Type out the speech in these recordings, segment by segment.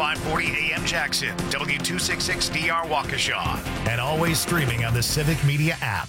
540 AM Jackson, W266DR Waukesha, and always streaming on the Civic Media app.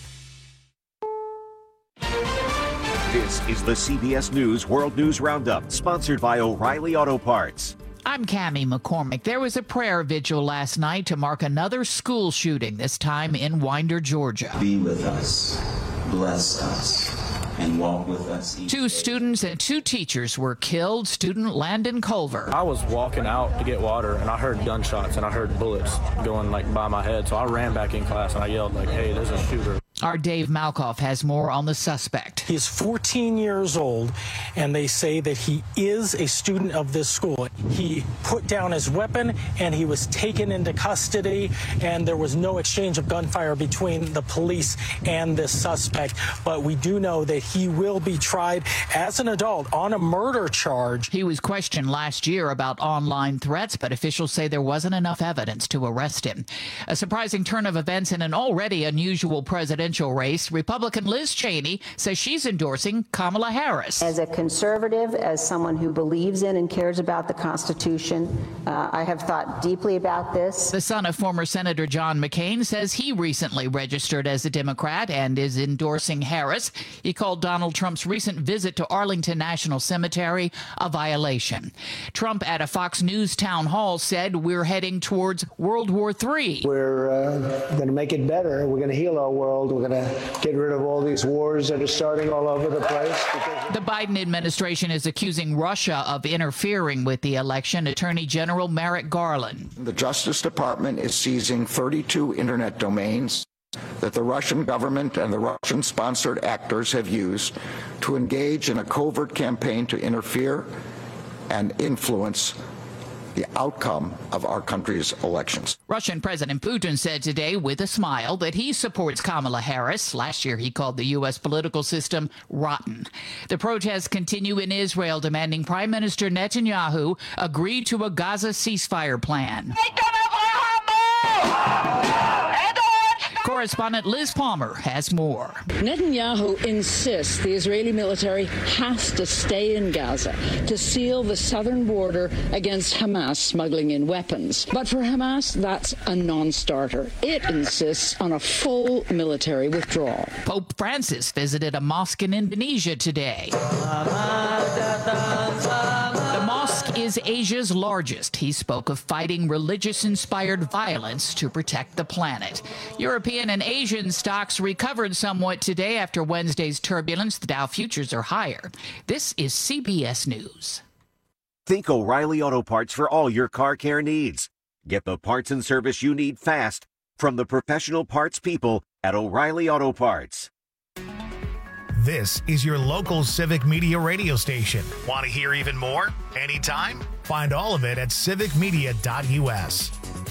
This is the CBS News World News Roundup, sponsored by O'Reilly Auto Parts. I'm Cammie McCormick. There was a prayer vigil last night to mark another school shooting, this time in Winder, Georgia. Be with us, bless us, and walk with us. Two students and two teachers were killed. Student Landon Culver. I was walking out to get water, and I heard gunshots, and I heard bullets going by my head. So I ran back in class, and I yelled, hey, there's a shooter. Our Dave Malkoff has more on the suspect. He's 14 years old, and they say that he is a student of this school. He put down his weapon, and he was taken into custody, and there was no exchange of gunfire between the police and this suspect. But we do know that he will be tried as an adult on a murder charge. He was questioned last year about online threats, but officials say there wasn't enough evidence to arrest him. A surprising turn of events in an already unusual presidential race. Republican Liz Cheney says she's endorsing Kamala Harris. As a conservative, as someone who believes in and cares about the Constitution, I have thought deeply about this. The son of former Senator John McCain says he recently registered as a Democrat and is endorsing Harris. He called Donald Trump's recent visit to Arlington National Cemetery a violation. Trump at a Fox News town hall said we're heading towards World War III. We're going to make it better. We're going to heal our world. We're going to get rid of all these wars that are starting all over the place. The Biden administration is accusing Russia of interfering with the election. Attorney General Merrick Garland. The Justice Department is seizing 32 internet domains that the Russian government and the Russian-sponsored actors have used to engage in a covert campaign to interfere and influence the outcome of our country's elections. Russian President Putin said today with a smile that he supports Kamala Harris. Last year, he called the U.S. political system rotten. The protests continue in Israel, demanding Prime Minister Netanyahu agree to a Gaza ceasefire plan. Correspondent Liz Palmer has more. Netanyahu insists the Israeli military has to stay in Gaza to seal the southern border against Hamas smuggling in weapons. But for Hamas, that's a non-starter. It insists on a full military withdrawal. Pope Francis visited a mosque in Indonesia today. The mosque is Asia's largest. He spoke of fighting religious-inspired violence to protect the planet. European and Asian stocks recovered somewhat today after Wednesday's turbulence. The Dow futures are higher. This is CBS News. Think O'Reilly Auto Parts for all your car care needs. Get the parts and service you need fast from the professional parts people at O'Reilly Auto Parts. This is your local Civic Media radio station. Want to hear even more? Anytime? Find all of it at civicmedia.us.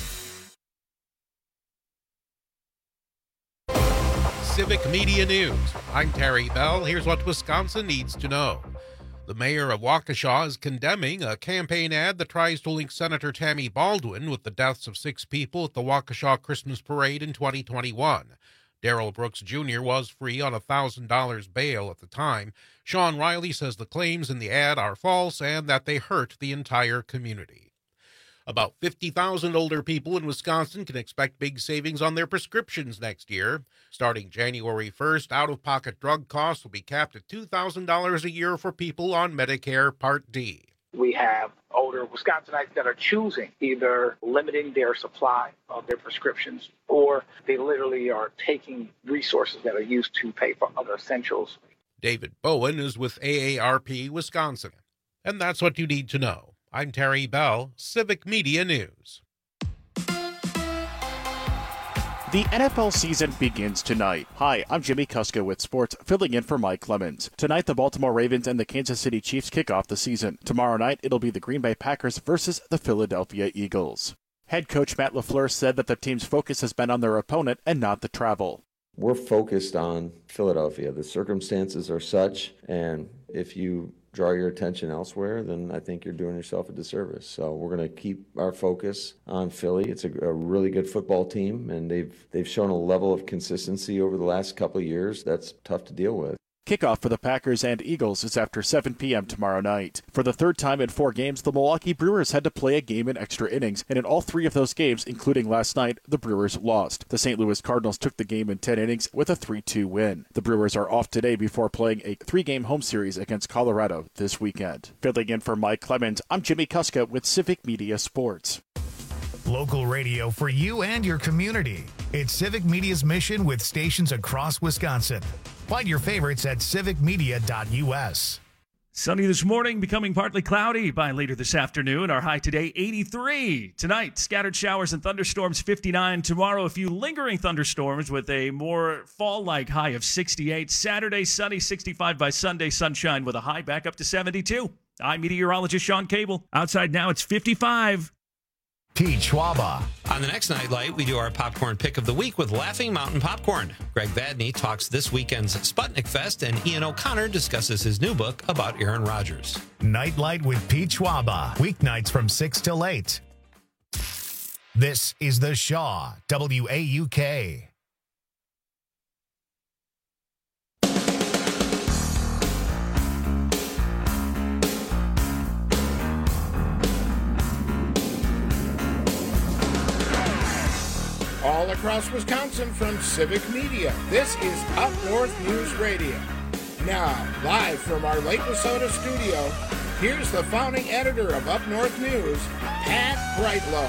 Civic Media News. I'm Terry Bell. Here's what Wisconsin needs to know. The mayor of Waukesha is condemning a campaign ad that tries to link Senator Tammy Baldwin with the deaths of 6 people at the Waukesha Christmas Parade in 2021. Darrell Brooks Jr. was free on $1,000 bail at the time. Sean Riley says the claims in the ad are false and that they hurt the entire community. About 50,000 older people in Wisconsin can expect big savings on their prescriptions next year. Starting January 1st, out-of-pocket drug costs will be capped at $2,000 a year for people on Medicare Part D. We have older Wisconsinites that are choosing either limiting their supply of their prescriptions or they literally are taking resources that are used to pay for other essentials. David Bowen is with AARP Wisconsin. And that's what you need to know. I'm Terry Bell, Civic Media News. The NFL season begins tonight. Hi, I'm Jimmy Kuska with sports, filling in for Mike Clemens. Tonight, the Baltimore Ravens and the Kansas City Chiefs kick off the season. Tomorrow night, it'll be the Green Bay Packers versus the Philadelphia Eagles. Head coach Matt LaFleur said that the team's focus has been on their opponent and not the travel. We're focused on Philadelphia. The circumstances are such, and if you draw your attention elsewhere, then I think you're doing yourself a disservice. So we're going to keep our focus on Philly. It's a really good football team, and they've shown a level of consistency over the last couple of years that's tough to deal with. Kickoff for the Packers and Eagles is after 7 p.m. tomorrow night. For the third time in 4 games, the Milwaukee Brewers had to play a game in extra innings, and in all 3 of those games, including last night, the Brewers lost. The St. Louis Cardinals took the game in 10 innings with a 3-2 win. The Brewers are off today before playing a 3-game home series against Colorado this weekend. Filling in for Mike Clemens, I'm Jimmy Kuska with Civic Media Sports. Local radio for you and your community. It's Civic Media's mission with stations across Wisconsin. Find your favorites at civicmedia.us. Sunny this morning, becoming partly cloudy by later this afternoon. Our high today, 83. Tonight, scattered showers and thunderstorms, 59. Tomorrow, a few lingering thunderstorms with a more fall-like high of 68. Saturday, sunny, 65 by Sunday, sunshine with a high back up to 72. I'm meteorologist Sean Cable. Outside now, it's 55. Pete Schwaba. On the next Nightlight, we do our popcorn pick of the week with Laughing Mountain Popcorn. Greg Vadney talks this weekend's Sputnik Fest, and Ian O'Connor discusses his new book about Aaron Rodgers. Nightlight with Pete Schwaba. Weeknights from 6 till 8. This is the Shaw, WAUK. All across Wisconsin from Civic Media, this is Up North News Radio. Now, live from our Lake Wissota studio, here's the founding editor of Up North News, Pat Brightlow.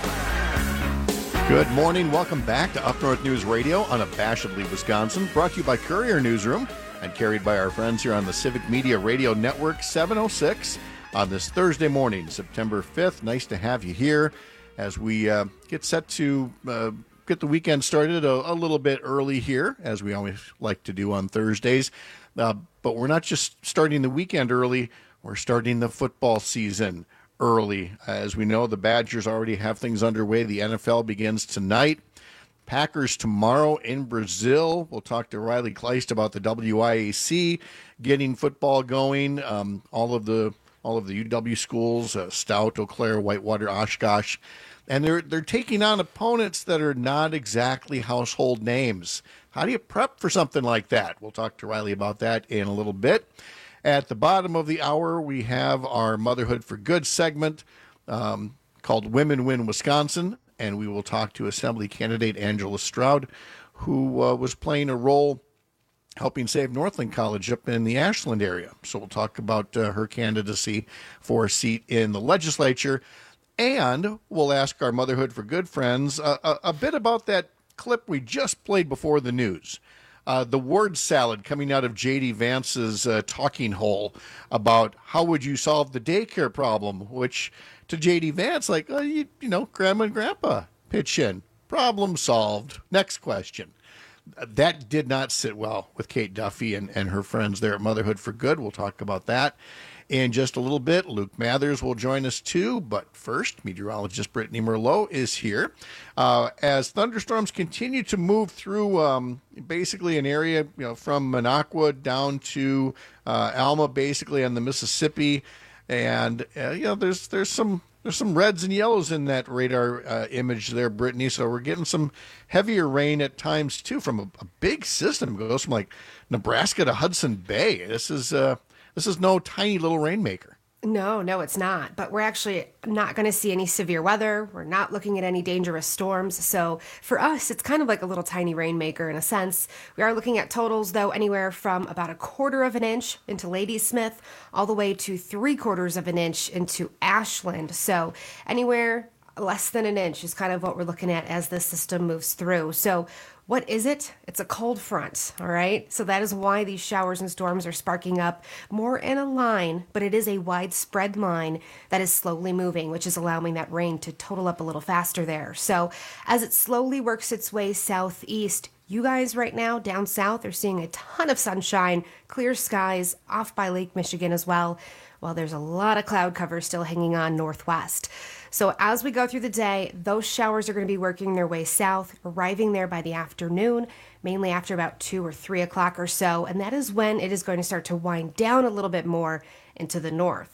Good morning. Welcome back to Up North News Radio, unabashedly Wisconsin, brought to you by Courier Newsroom and carried by our friends here on the Civic Media Radio Network 706 on this Thursday morning, September 5th. Nice to have you here as we get set to get the weekend started a little bit early here, as we always like to do on Thursdays. But we're not just starting the weekend early, we're starting the football season early. As we know, the Badgers already have things underway. The NFL begins tonight. Packers tomorrow in Brazil. We'll talk to Riley Kleist about the WIAC getting football going. All of the UW schools, Stout, Eau Claire, Whitewater, Oshkosh. And they're taking on opponents that are not exactly household names. How do you prep for something like that? We'll talk to Riley about that in a little bit. At the bottom of the hour, we have our Motherhood for Good segment called Women Win Wisconsin, and we will talk to Assembly candidate Angela Stroud, who was playing a role helping save Northland College up in the Ashland area. So we'll talk about her candidacy for a seat in the legislature. And we'll ask our Motherhood for Good friends a bit about that clip we just played before the news. The word salad coming out of J.D. Vance's talking hole about how would you solve the daycare problem, which to J.D. Vance, like, you know, Grandma and Grandpa pitch in. Problem solved. Next question. That did not sit well with Kate Duffy and her friends there at Motherhood for Good. We'll talk about that in just a little bit. Luke Mathers will join us too, but first, meteorologist Brittany Merlot is here. As thunderstorms continue to move through basically an area, from Minocqua down to Alma, basically on the Mississippi, and there's some reds and yellows in that radar image there, Brittany. So we're getting some heavier rain at times too from a big system. It goes from like Nebraska to Hudson Bay. This is no tiny little rainmaker. No, it's not. But we're actually not going to see any severe weather. We're not looking at any dangerous storms. So for us, it's kind of like a little tiny rainmaker in a sense. We are looking at totals, though, anywhere from about 1/4 of an inch into Ladysmith all the way to 3/4 of an inch into Ashland. So anywhere less than an inch is kind of what we're looking at as this system moves through. So what is it? It's a cold front, all right? So that is why these showers and storms are sparking up more in a line, but it is a widespread line that is slowly moving, which is allowing that rain to total up a little faster there. So as it slowly works its way southeast, you guys right now down south are seeing a ton of sunshine, clear skies off by Lake Michigan as well, while there's a lot of cloud cover still hanging on northwest. So as we go through the day, those showers are going to be working their way south, arriving there by the afternoon, mainly after about 2 or 3 o'clock or so, and that is when it is going to start to wind down a little bit more into the north.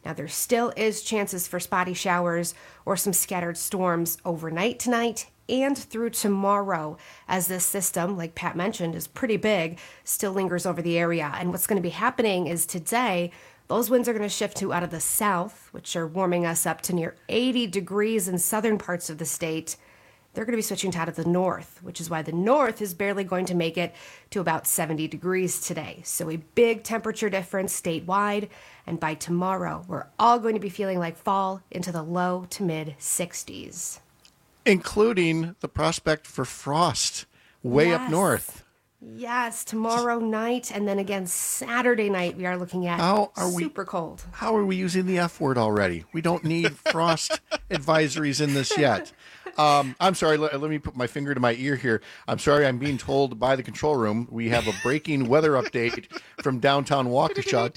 Now, there still is chances for spotty showers or some scattered storms overnight tonight and through tomorrow, as this system, like Pat mentioned, is pretty big, still lingers over the area. And what's going to be happening is today, those winds are going to shift to out of the south, which are warming us up to near 80 degrees in southern parts of the state. They're going to be switching to out of the north, which is why the north is barely going to make it to about 70 degrees today. So a big temperature difference statewide. And by tomorrow, we're all going to be feeling like fall into the low to mid 60s. Including the prospect for frost way up north. Yes, tomorrow night and then again Saturday night we are looking at super cold. How are we using the F word already? We don't need frost advisories in this yet. I'm sorry, let me put my finger to my ear here. I'm sorry, I'm being told by the control room we have a breaking weather update from downtown Waukesha.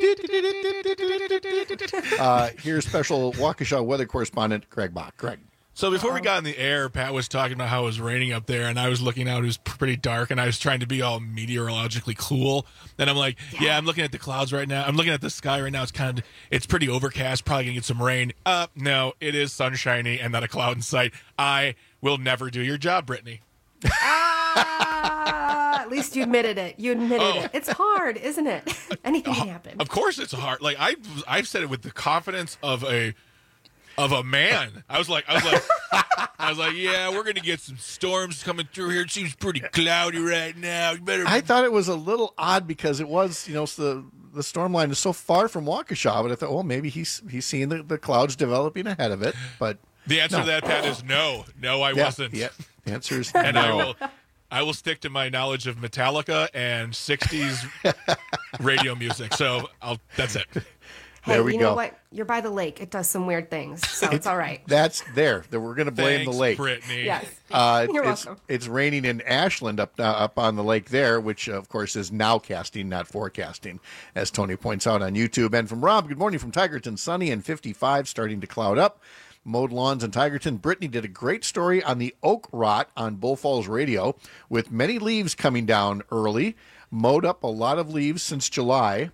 Here's special Waukesha weather correspondent Greg Bach. Greg. So before we got in the air, Pat was talking about how it was raining up there, and I was looking out. It was pretty dark, and I was trying to be all meteorologically cool. And I'm like, yeah, I'm looking at the clouds right now. I'm looking at the sky right now. It's pretty overcast. Probably going to get some rain. No, it is sunshiny and not a cloud in sight. I will never do your job, Brittany. At least you admitted it. It. It's hard, isn't it? Anything can happen. Of course it's hard. Like I've said it with the confidence of a man. I was like, yeah, we're gonna get some storms coming through here. It seems pretty cloudy right now. You better. I thought it was a little odd because it was, the storm line is so far from Waukesha, but I thought, well, maybe he's seeing the clouds developing ahead of it. But the answer to that, Pat, is no. No, I wasn't. Yeah, the answer is and no. I will stick to my knowledge of Metallica and 60s radio music. So that's it. Hey, you know what? You're by the lake. It does some weird things, so it's all right. That's there. We're going to blame the lake. Brittany. Yes. You're welcome. It's raining in Ashland up on the lake there, which, of course, is nowcasting, not forecasting, as Tony points out on YouTube. And from Rob, good morning from Tigerton. Sunny and 55, starting to cloud up. Mowed lawns in Tigerton. Brittany did a great story on the oak rot on Bull Falls Radio, with many leaves coming down early. Mowed up a lot of leaves since July.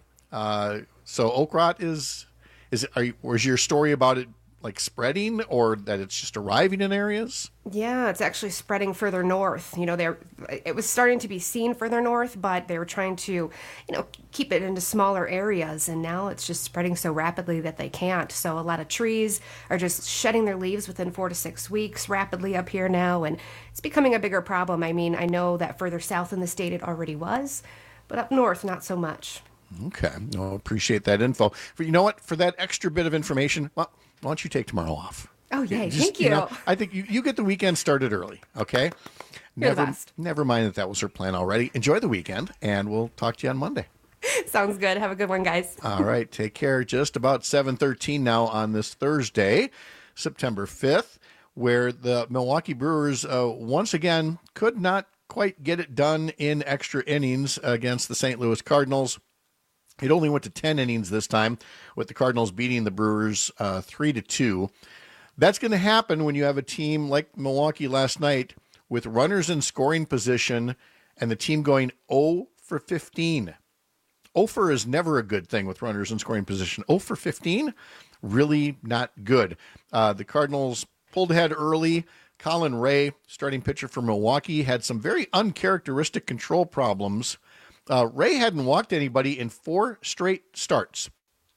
So oak rot was your story about it like spreading, or that it's just arriving in areas? Yeah, it's actually spreading further north. It was starting to be seen further north, but they were trying to, keep it into smaller areas, and now it's just spreading so rapidly that they can't. So a lot of trees are just shedding their leaves within 4 to 6 weeks rapidly up here now, and it's becoming a bigger problem. I mean, I know that further south in the state it already was, but up north, not so much. Okay. No, appreciate that info. You know what? For that extra bit of information, well, why don't you take tomorrow off? Oh, yay. Thank you. I think you get the weekend started early, okay? You're the best. Never mind that was her plan already. Enjoy the weekend, and we'll talk to you on Monday. Sounds good. Have a good one, guys. All right. Take care. Just about 7:13 now on this Thursday, September 5th, where the Milwaukee Brewers once again could not quite get it done in extra innings against the St. Louis Cardinals. It only went to 10 innings this time, with the Cardinals beating the Brewers 3-2. That's going to happen when you have a team like Milwaukee last night with runners in scoring position and the team going 0 for 15. 0 for is never a good thing with runners in scoring position. 0 for 15, really not good. The Cardinals pulled ahead early. Colin Ray, starting pitcher for Milwaukee, had some very uncharacteristic control problems. Ray hadn't walked anybody in 4 straight starts.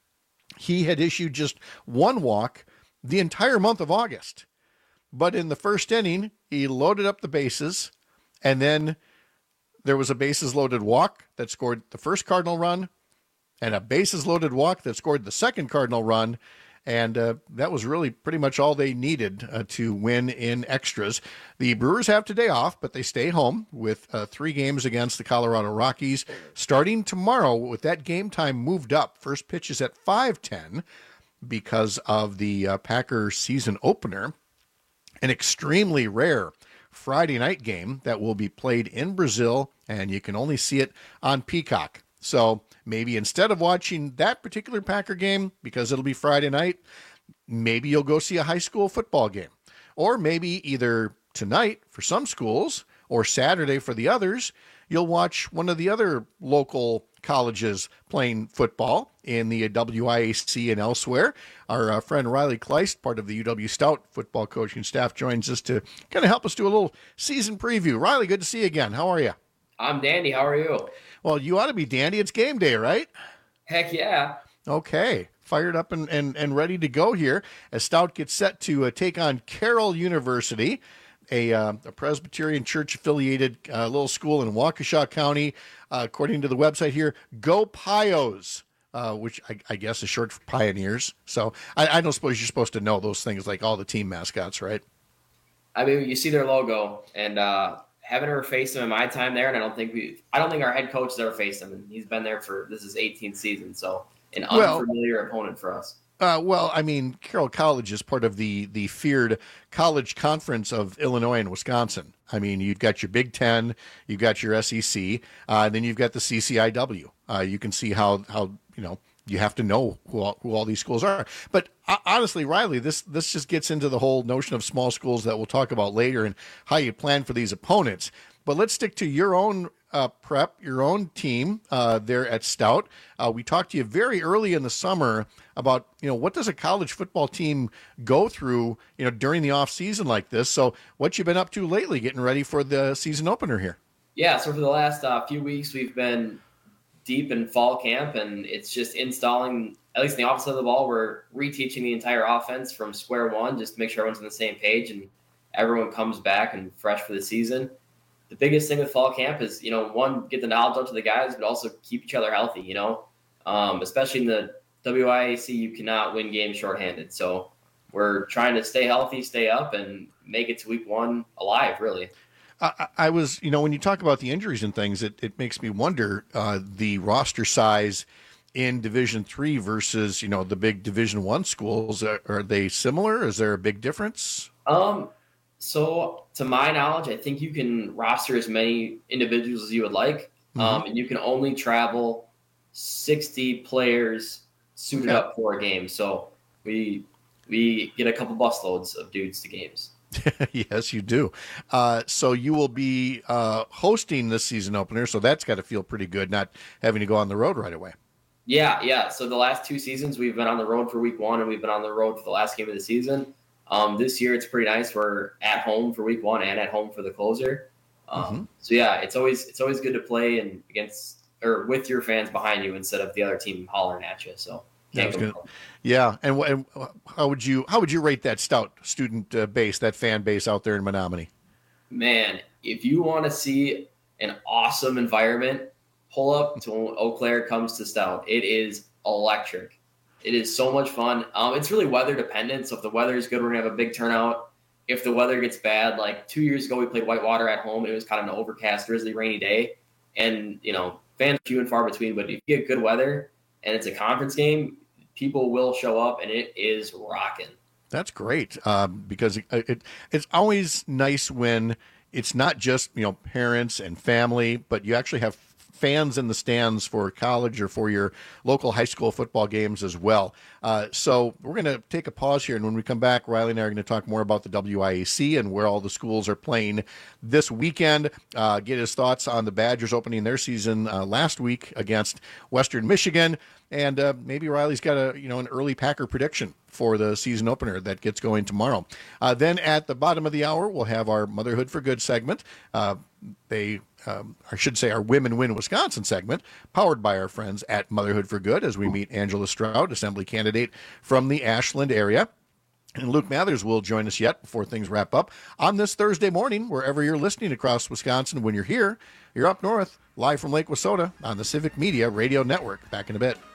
He had issued just 1 walk the entire month of August. But in the first inning, he loaded up the bases, and then there was a bases-loaded walk that scored the first Cardinal run, and a bases-loaded walk that scored the second Cardinal run, and that was really pretty much all they needed to win in extras. The Brewers have today off, but they stay home with 3 games against the Colorado Rockies. Starting tomorrow, with that game time moved up, first pitch is at 5:10 because of the Packers season opener. An extremely rare Friday night game that will be played in Brazil, and you can only see it on Peacock. So maybe instead of watching that particular Packer game, because it'll be Friday night, maybe you'll go see a high school football game. Or maybe either tonight for some schools or Saturday for the others, you'll watch one of the other local colleges playing football in the WIAC and elsewhere. Our friend Riley Kleist, part of the UW Stout football coaching staff, joins us to kind of help us do a little season preview. Riley, good to see you again. How are you? I'm dandy. How are you? Well, you ought to be dandy. It's game day, right? Heck yeah. Okay. Fired up and ready to go here as Stout gets set to take on Carroll University, a Presbyterian Church-affiliated little school in Waukesha County. According to the website here, Go Pios, which I guess is short for Pioneers. So I don't suppose you're supposed to know those things like all the team mascots, right? I mean, you see their logo, and haven't ever faced them in my time there, and I don't think our head coach has ever faced them, and he's been there this is 18th season, so an unfamiliar opponent for us. Well, I mean, Carroll College is part of the feared College Conference of Illinois and Wisconsin. I mean, you've got your Big Ten, you've got your SEC, and then you've got the CCIW. You can see how you have to know who all these schools are. But honestly, Riley, this just gets into the whole notion of small schools that we'll talk about later and how you plan for these opponents. But let's stick to your own prep, your own team there at Stout. We talked to you very early in the summer about, what does a college football team go through, during the off season like this? So what you been up to lately getting ready for the season opener here? Yeah, so for the last few weeks, we've been deep in fall camp, and it's just installing, at least in the offense of the ball, we're reteaching the entire offense from square one just to make sure everyone's on the same page and everyone comes back and fresh for the season. The biggest thing with fall camp is, one, get the knowledge out to the guys, but also keep each other healthy, especially in the WIAC, you cannot win games shorthanded. So we're trying to stay healthy, stay up, and make it to week one alive, really. I was, when you talk about the injuries and things, it makes me wonder the roster size in Division III versus, the big Division I schools. Are they similar? Is there a big difference? So to my knowledge, I think you can roster as many individuals as you would like. And you can only travel 60 players suited up for a game. So we get a couple busloads of dudes to games. Yes, you do. So you will be hosting this season opener, so that's got to feel pretty good, not having to go on the road right away. Yeah. So the last two seasons, we've been on the road for week one, and we've been on the road for the last game of the season. This year, it's pretty nice. We're at home for week one and at home for the closer. So yeah, it's always good to play and against or with your fans behind you instead of the other team hollering at you. So. Yeah, and how would you rate that Stout student base, that fan base out there in Menominee? Man, if you want to see an awesome environment, pull up to when Eau Claire comes to Stout. It is electric. It is so much fun. It's really weather dependent. So if the weather is good, we're gonna have a big turnout. If the weather gets bad, like 2 years ago, we played Whitewater at home. It was kind of an overcast, drizzly, rainy day, and fans few and far between. But if you get good weather and it's a conference game, people will show up, and it is rocking. That's great because it's always nice when it's not just parents and family, but you actually have fans in the stands for college or for your local high school football games as well. So we're going to take a pause here, and when we come back, Riley and I are going to talk more about the WIAC and where all the schools are playing this weekend, get his thoughts on the Badgers opening their season last week against Western Michigan, and maybe Riley's got an early Packer prediction for the season opener that gets going tomorrow. Then at the bottom of the hour, we'll have our Motherhood for Good segment. I should say our Women Win Wisconsin segment, powered by our friends at Motherhood for Good, as we meet Angela Stroud, Assembly candidate from the Ashland area. And Luke Mathers will join us yet before things wrap up on this Thursday morning, wherever you're listening across Wisconsin. When you're here, you're up north, live from Lake Wissota on the Civic Media Radio Network. Back in a bit.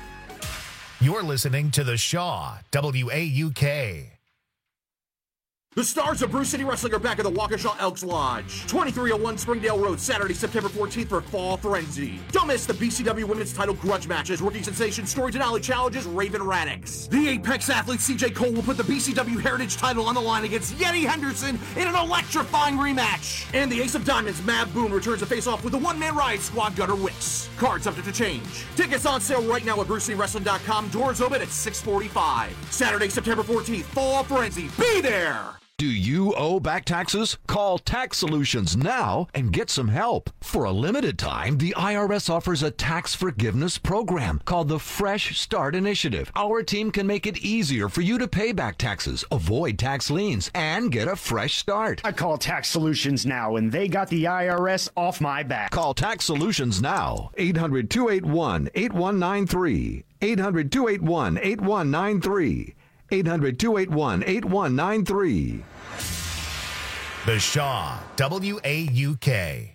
You're listening to The Shaw, WAUK. The stars of Brew City Wrestling are back at the Waukesha Elks Lodge, 2301 Springdale Road, Saturday, September 14th for Fall Frenzy. Don't miss the BCW Women's Title Grudge matches, Rookie Sensation Story Denali challenges Raven Radix. The Apex athlete CJ Cole will put the BCW Heritage title on the line against Yeti Henderson in an electrifying rematch. And the Ace of Diamonds, Mav Boone, returns to face off with the one-man Riot Squad Gunner Wicks. Cards subject to change. Tickets on sale right now at BrewCityWrestling.com. Doors open at 6:45. Saturday, September 14th, Fall Frenzy. Be there! Do you owe back taxes? Call Tax Solutions now and get some help. For a limited time, the IRS offers a tax forgiveness program called the Fresh Start Initiative. Our team can make it easier for you to pay back taxes, avoid tax liens, and get a fresh start. I call Tax Solutions now, and they got the IRS off my back. Call Tax Solutions now. 800-281-8193. 800-281-8193. 800-281-8193. The Shaw, WAUK.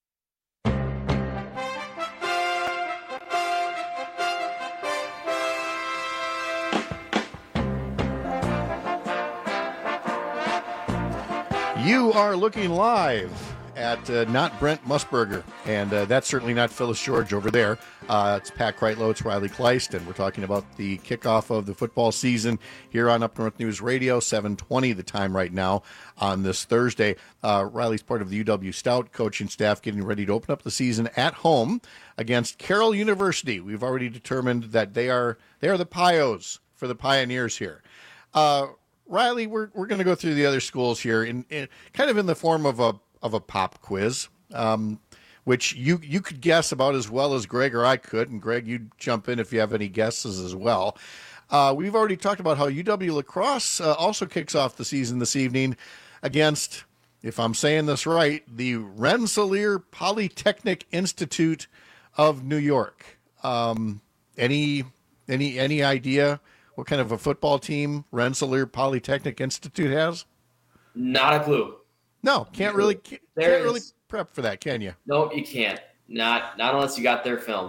You are looking live at not Brent Musburger, and that's certainly not Phyllis George over there. It's Pat Kreitlow, it's Riley Kleist, and we're talking about the kickoff of the football season here on Up North News Radio, 7:20 the time right now on this Thursday. Riley's part of the UW Stout coaching staff getting ready to open up the season at home against Carroll University. We've already determined that they are the Pios for the Pioneers here. Riley, we're going to go through the other schools here in kind of in the form of a pop quiz, which you could guess about as well as Greg or I could. And Greg, you jump in if you have any guesses as well. We've already talked about how UW Lacrosse also kicks off the season this evening against, if I'm saying this right, the Rensselaer Polytechnic Institute of New York. Any idea what kind of a football team Rensselaer Polytechnic Institute has? Not a clue. No, can't really prep for that, can you? No, you can't. Not unless you got their film.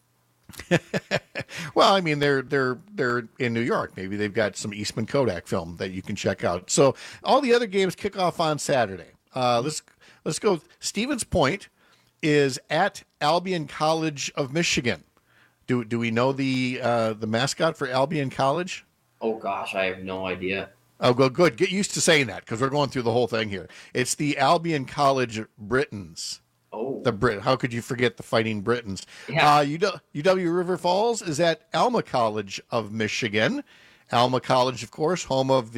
Well, I mean, they're in New York. Maybe they've got some Eastman Kodak film that you can check out. So all the other games kick off on Saturday. Let's go. Stevens Point is at Albion College of Michigan. Do we know the mascot for Albion College? Oh gosh, I have no idea. Oh, good. Get used to saying that because we're going through the whole thing here. It's the Albion College Britons. Oh. How could you forget the Fighting Britons? Yeah. UW River Falls is at Alma College of Michigan. Alma College, of course, home of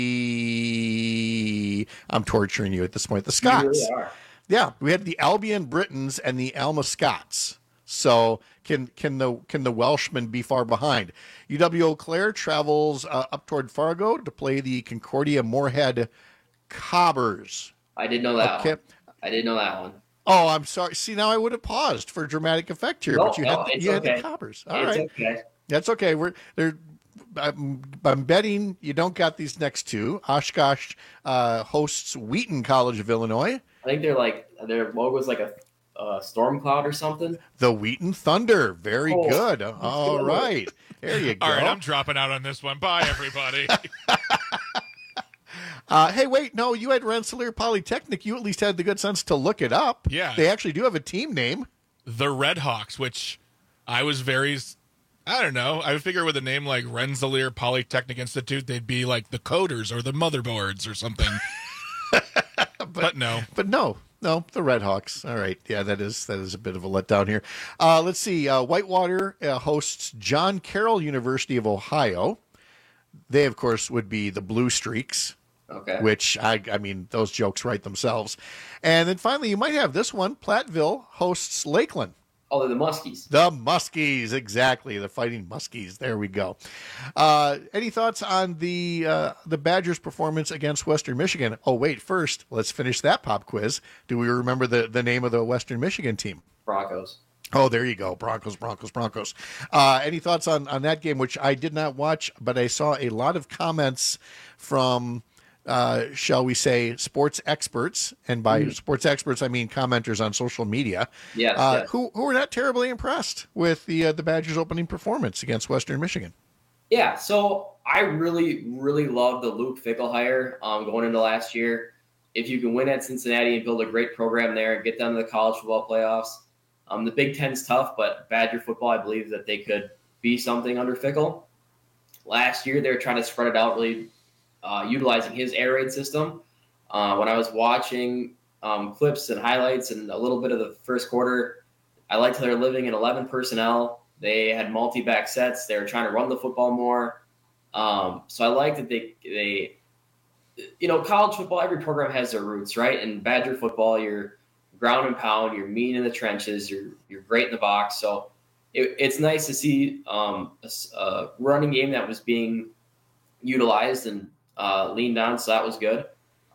the... I'm torturing you at this point. The Scots. You really are. Yeah, we had the Albion Britons and the Alma Scots. So can the Welshmen be far behind? UW Eau Claire travels up toward Fargo to play the Concordia Moorhead Cobbers. I did know that one. I did know that one. Oh, I'm sorry. See, now I would have paused for dramatic effect here, but you had the Cobbers. All right. Okay. That's okay. I'm betting you don't got these next two. Oshkosh hosts Wheaton College of Illinois. I think their logo's like a storm cloud or something. The Wheaton Thunder. Very good. All right. There you go. All right, I'm dropping out on this one. Bye, everybody. Hey, wait. No, you had Rensselaer Polytechnic. You at least had the good sense to look it up. Yeah. They actually do have a team name. The Redhawks, which I was I don't know. I would figure with a name like Rensselaer Polytechnic Institute, they'd be like the Coders or the Motherboards or something. but no. But no, the Redhawks. All right. Yeah, that is a bit of a letdown here. Let's see. Whitewater hosts John Carroll University of Ohio. They, of course, would be the Blue Streaks. Okay. Which, I mean, those jokes write themselves. And then finally, you might have this one. Platteville hosts Lakeland. Oh, they're the Muskies. The Muskies, exactly. The Fighting Muskies. There we go. Any thoughts on the Badgers' performance against Western Michigan? Oh, wait. First, let's finish that pop quiz. Do we remember the name of the Western Michigan team? Broncos. Oh, there you go. Broncos. Any thoughts on that game, which I did not watch, but I saw a lot of comments from... shall we say, sports experts, and by sports experts I mean commenters on social media, yes. who are not terribly impressed with the Badgers' opening performance against Western Michigan. Yeah, so I really, really love the Luke Fickell hire going into last year. If you can win at Cincinnati and build a great program there and get them to the college football playoffs, the Big Ten's tough, but Badger football, I believe that they could be something under Fickell. Last year, they were trying to spread it out, really utilizing his air raid system. When I was watching clips and highlights and a little bit of the first quarter, I liked how they were living in 11 personnel. They had multi-back sets. They were trying to run the football more. So I like that they college football, every program has their roots, right? And Badger football, you're ground and pound, you're mean in the trenches, you're great in the box. So it's nice to see a running game that was being utilized and leaned on. So that was good.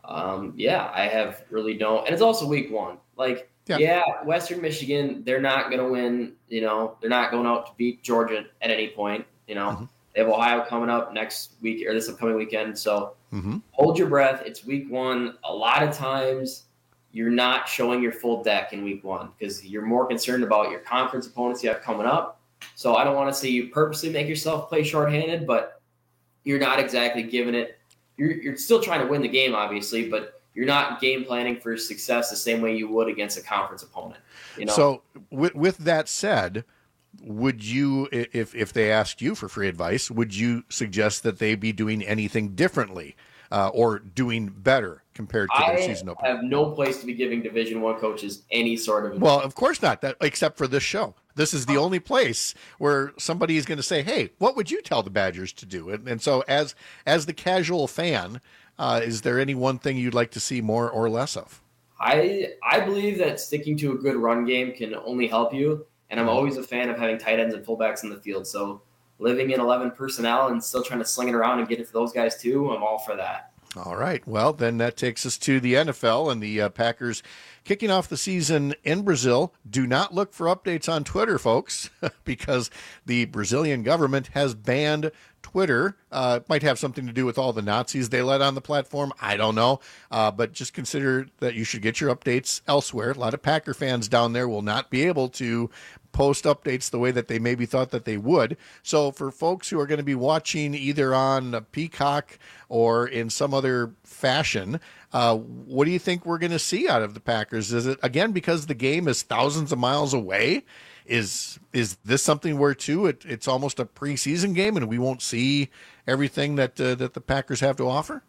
I have really don't. And it's also week one. Western Michigan, they're not going to win. They're not going out to beat Georgia at any point. Mm-hmm. They have Ohio coming up next week or this upcoming weekend. So hold your breath. It's week one. A lot of times you're not showing your full deck in week one because you're more concerned about your conference opponents you have coming up. So I don't want to say you purposely make yourself play shorthanded, but you're not exactly giving it. You're still trying to win the game, obviously, but you're not game planning for success the same way you would against a conference opponent. So with that said, would you, if they asked you for free advice, would you suggest that they be doing anything differently or doing better compared to their season opener? I have no place to be giving Division I coaches any sort of advice. Well, of course not, except for this show. This is the only place where somebody is going to say, hey, what would you tell the Badgers to do? And so as the casual fan, is there any one thing you'd like to see more or less of? I believe that sticking to a good run game can only help you. And I'm always a fan of having tight ends and fullbacks in the field. So living in 11 personnel and still trying to sling it around and get it to those guys too, I'm all for that. All right. Well, then that takes us to the NFL and the Packers kicking off the season in Brazil. Do not look for updates on Twitter, folks, because the Brazilian government has banned Twitter. It might have something to do with all the Nazis they let on the platform. I don't know. But just consider that you should get your updates elsewhere. A lot of Packer fans down there will not be able to post updates the way that they maybe thought that they would. So for folks who are going to be watching either on Peacock or in some other fashion, what do you think we're going to see out of the Packers? Is it, again, because the game is thousands of miles away? Is this something where, too, it's almost a preseason game and we won't see everything that the Packers have to offer?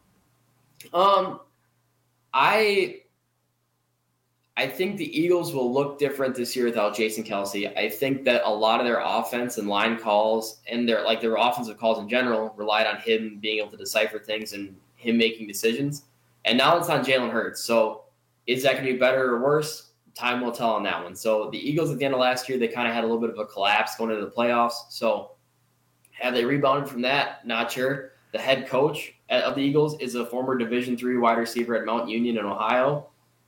I think the Eagles will look different this year without Jason Kelce. I think that a lot of their offense and line calls and their offensive calls in general relied on him being able to decipher things and him making decisions. And now it's on Jalen Hurts. So is that going to be better or worse? Time will tell on that one. So the Eagles at the end of last year, they kind of had a little bit of a collapse going into the playoffs. So have they rebounded from that? Not sure. The head coach of the Eagles is a former Division III wide receiver at Mount Union in Ohio.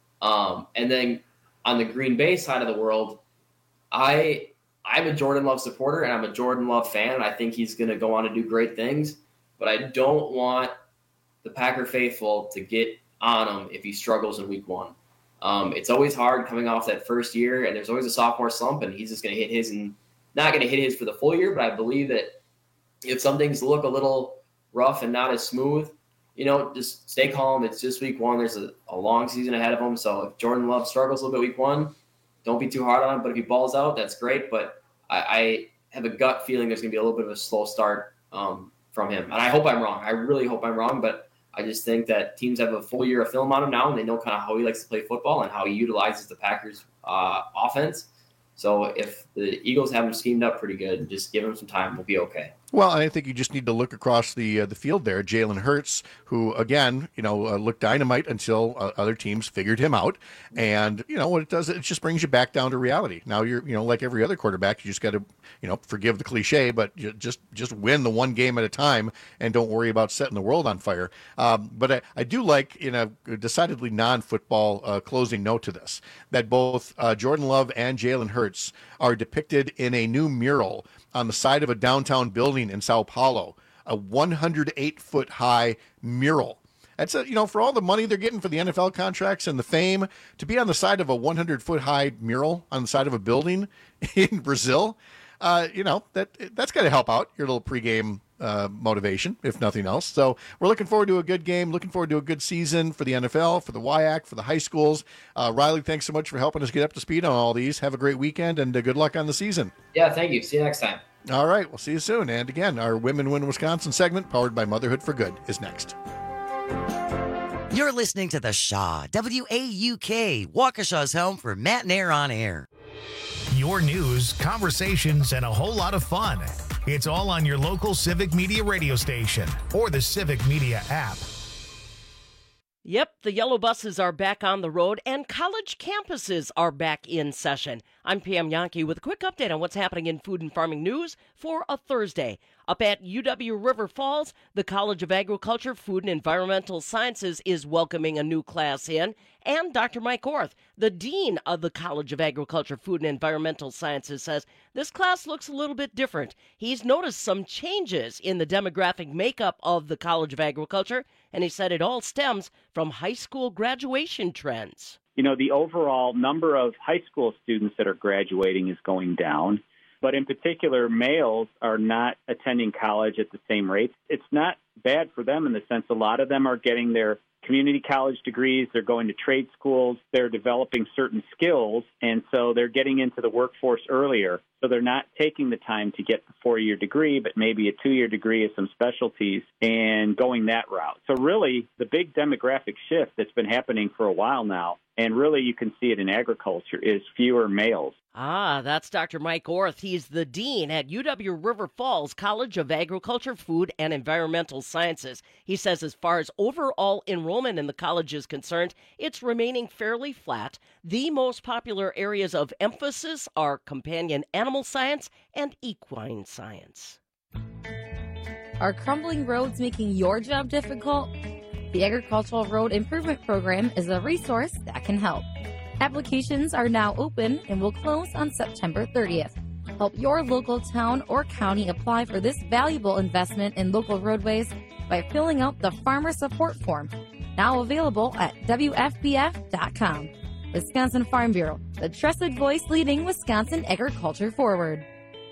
And then on the Green Bay side of the world, I'm a Jordan Love supporter and I'm a Jordan Love fan. I think he's going to go on to do great things, but I don't want the Packer faithful to get on him if he struggles in week one. It's always hard coming off that first year, and there's always a sophomore slump, and he's just going to hit his and not going to hit his for the full year. But I believe that if some things look a little rough and not as smooth, just stay calm. It's just week one. There's a long season ahead of him. So if Jordan Love struggles a little bit week one, don't be too hard on him. But if he balls out, that's great. But I have a gut feeling there's going to be a little bit of a slow start from him. And I hope I'm wrong. I really hope I'm wrong. But I just think that teams have a full year of film on him now, and they know kind of how he likes to play football and how he utilizes the Packers' offense. So if the Eagles have him schemed up pretty good, just give him some time, we'll be okay. Well, I think you just need to look across the field there. Jalen Hurts, who, again, looked dynamite until other teams figured him out. And, what it does, it just brings you back down to reality. Now you're, like every other quarterback, you just got to, forgive the cliche, but just win the one game at a time and don't worry about setting the world on fire. But I do like, in a decidedly non-football closing note to this, that both Jordan Love and Jalen Hurts are depicted in a new mural on the side of a downtown building in Sao Paulo, a 108-foot high mural. That's for all the money they're getting for the NFL contracts and the fame, to be on the side of a 100-foot high mural on the side of a building in Brazil, that's got to help out your little pregame motivation, if nothing else. So we're looking forward to a good game, looking forward to a good season for the NFL, for the WIAC, for the high schools. Riley, thanks so much for helping us get up to speed on all these. Have a great weekend, and good luck on the season. Yeah, thank you. See you next time. All right, we'll see you soon. And again, our Women Win Wisconsin segment, powered by Motherhood for Good, is next. You're listening to The Shaw, WAUK, Waukesha's home for Matt and Air on Air. Your news, conversations, and a whole lot of fun. It's all on your local Civic Media radio station or the Civic Media app. Yep, the yellow buses are back on the road and college campuses are back in session. I'm Pam Yankee with a quick update on what's happening in food and farming news for a Thursday. Up at UW River Falls, the College of Agriculture, Food and Environmental Sciences is welcoming a new class in, and Dr. Mike Orth, the Dean of the College of Agriculture, Food and Environmental Sciences, says this class looks a little bit different. He's noticed some changes in the demographic makeup of the College of Agriculture, and he said it all stems from high school graduation trends. You know, the overall number of high school students that are graduating is going down. But in particular, males are not attending college at the same rate. It's not bad for them in the sense a lot of them are getting their community college degrees, they're going to trade schools, they're developing certain skills, and so they're getting into the workforce earlier. So they're not taking the time to get the 4-year degree, but maybe a 2-year degree of some specialties and going that route. So really, the big demographic shift that's been happening for a while now, and really you can see it in agriculture, is fewer males. That's Dr. Mike Orth. He's the dean at UW River Falls College of Agriculture, Food, and Environmental Sciences. He says as far as overall enrollment in the college is concerned, it's remaining fairly flat. The most popular areas of emphasis are companion animal science and equine science. Are crumbling roads making your job difficult? The Agricultural Road Improvement Program is a resource that can help. Applications are now open and will close on September 30th. Help your local town or county apply for this valuable investment in local roadways by filling out the Farmer Support Form, now available at WFBF.com. Wisconsin Farm Bureau, the trusted voice leading Wisconsin agriculture forward.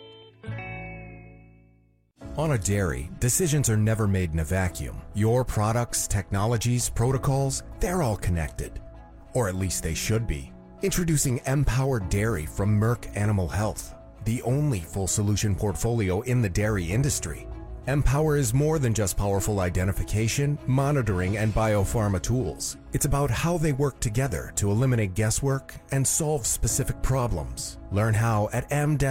On a dairy, decisions are never made in a vacuum. Your products, technologies, protocols, they're all connected. Or at least they should be. Introducing Empowered Dairy from Merck Animal Health, the only full solution portfolio in the dairy industry. Empower is more than just powerful identification, monitoring, and biopharma tools. It's about how they work together to eliminate guesswork and solve specific problems. Learn how at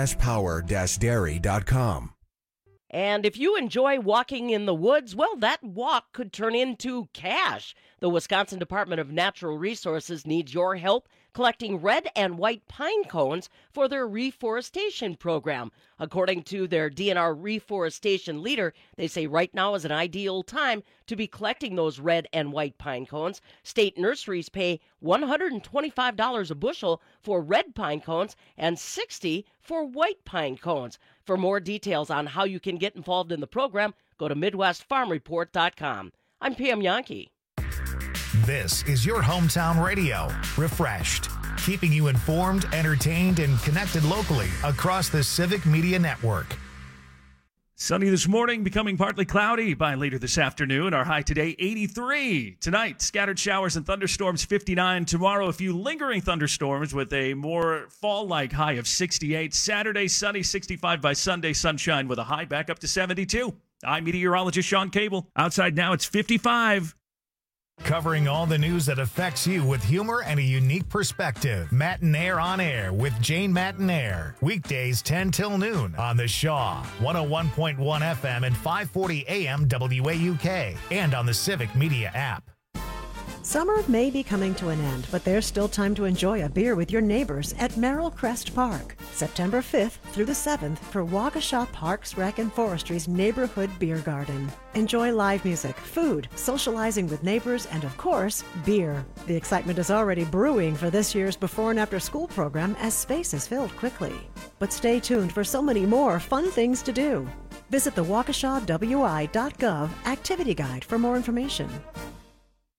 m-power-dairy.com. And if you enjoy walking in the woods, well, that walk could turn into cash. The Wisconsin Department of Natural Resources needs your help collecting red and white pine cones for their reforestation program. According to their DNR reforestation leader, they say right now is an ideal time to be collecting those red and white pine cones. State nurseries pay $125 a bushel for red pine cones and $60 for white pine cones. For more details on how you can get involved in the program, go to MidwestFarmReport.com. I'm Pam Yankee. This is your hometown radio, Refreshed, keeping you informed, entertained, and connected locally across the Civic Media Network. Sunny this morning, becoming partly cloudy by later this afternoon. Our high today, 83. Tonight, scattered showers and thunderstorms, 59. Tomorrow, a few lingering thunderstorms with a more fall-like high of 68. Saturday, sunny, 65 by Sunday, sunshine with a high back up to 72. I'm meteorologist Sean Cable. Outside now, it's 55. Covering all the news that affects you with humor and a unique perspective. Matt and Air on Air with Jane Matt and Air. Weekdays 10 till noon on the Shaw, 101.1 FM and 540 AM WAUK, and on the Civic Media app. Summer may be coming to an end, but there's still time to enjoy a beer with your neighbors at Merrill Crest Park, September 5th through the 7th for Waukesha Parks, Rec, and Forestry's Neighborhood Beer Garden. Enjoy live music, food, socializing with neighbors, and of course, beer. The excitement is already brewing for this year's before and after school program as space is filled quickly. But stay tuned for so many more fun things to do. Visit the WaukeshaWI.gov activity guide for more information.